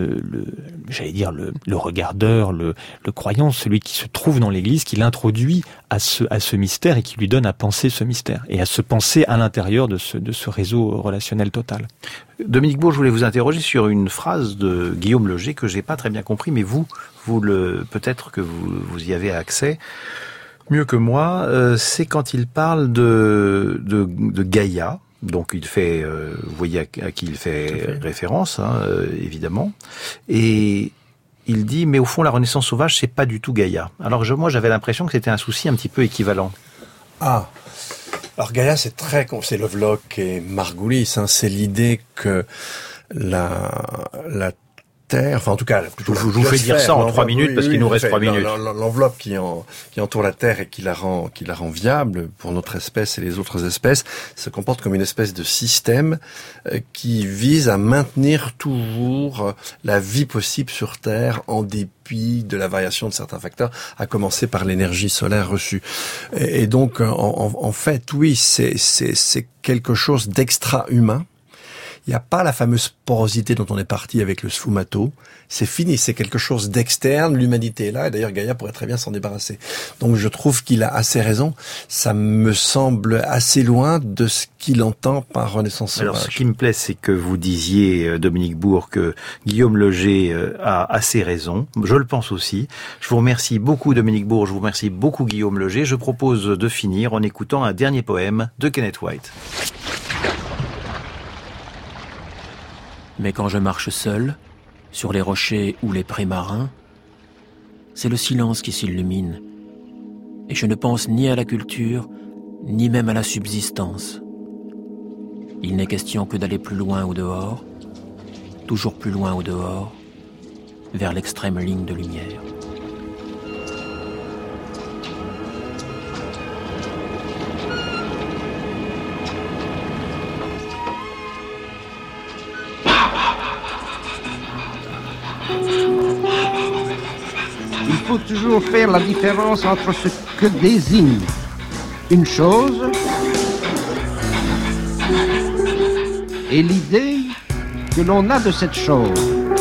regardeur, le croyant, celui qui se trouve dans l'église, qui l'introduit à ce mystère et qui lui donne à penser ce mystère et à se penser à l'intérieur de ce réseau relationnel total. Dominique Bourg, je voulais vous interroger sur une phrase de Guillaume Leger que j'ai pas très bien compris, mais peut-être que vous y avez accès mieux que moi. C'est quand il parle de Gaïa. Donc il fait, vous voyez à qui il fait référence, évidemment. Et il dit, mais au fond, la Renaissance sauvage, c'est pas du tout Gaïa. Alors moi, j'avais l'impression que c'était un souci un petit peu équivalent. Ah, alors Gaïa, c'est Lovelock et Margulis. C'est l'idée que la Terre, enfin en tout cas, je vous fais dire ça en 3 minutes parce qu'il nous reste 3 minutes. L'enveloppe qui entoure la Terre et qui la rend viable pour notre espèce et les autres espèces se comporte comme une espèce de système qui vise à maintenir toujours la vie possible sur Terre en dépit de la variation de certains facteurs, à commencer par l'énergie solaire reçue. Et donc en fait, oui, c'est quelque chose d'extra-humain. Il n'y a pas la fameuse porosité dont on est parti avec le sfumato. C'est fini, c'est quelque chose d'externe, l'humanité est là, et d'ailleurs Gaïa pourrait très bien s'en débarrasser. Donc je trouve qu'il a assez raison, ça me semble assez loin de ce qu'il entend par Renaissance sauvage. Alors ce qui me plaît, c'est que vous disiez, Dominique Bourg, que Guillaume Leger a assez raison. Je le pense aussi. Je vous remercie beaucoup Dominique Bourg, je vous remercie beaucoup Guillaume Leger. Je propose de finir en écoutant un dernier poème de Kenneth White. Mais quand je marche seul, sur les rochers ou les prés marins, c'est le silence qui s'illumine, et je ne pense ni à la culture, ni même à la subsistance. Il n'est question que d'aller plus loin au dehors, toujours plus loin au dehors, vers l'extrême ligne de lumière. Il faut toujours faire la différence entre ce que désigne une chose et l'idée que l'on a de cette chose.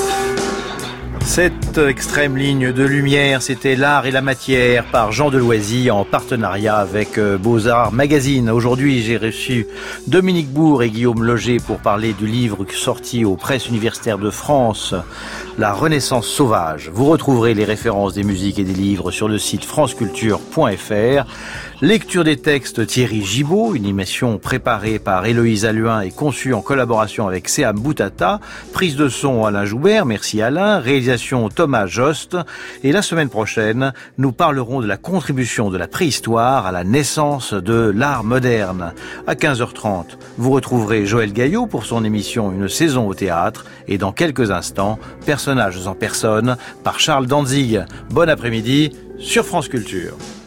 Cette extrême ligne de lumière, c'était L'Art et la Matière par Jean Deloisy en partenariat avec Beaux-Arts Magazine. Aujourd'hui, j'ai reçu Dominique Bourg et Guillaume Leger pour parler du livre sorti aux presses universitaires de France, La Renaissance sauvage. Vous retrouverez les références des musiques et des livres sur le site franceculture.fr. Lecture des textes Thierry Gibaud, une émission préparée par Héloïse Alluin et conçue en collaboration avec Séam Boutata. Prise de son Alain Joubert, merci Alain. Réalisation Thomas Jost. Et la semaine prochaine, nous parlerons de la contribution de la préhistoire à la naissance de l'art moderne. À 15h30, vous retrouverez Joël Gaillot pour son émission Une saison au théâtre. Et dans quelques instants, Personnages en personne par Charles Danzig. Bon après-midi sur France Culture.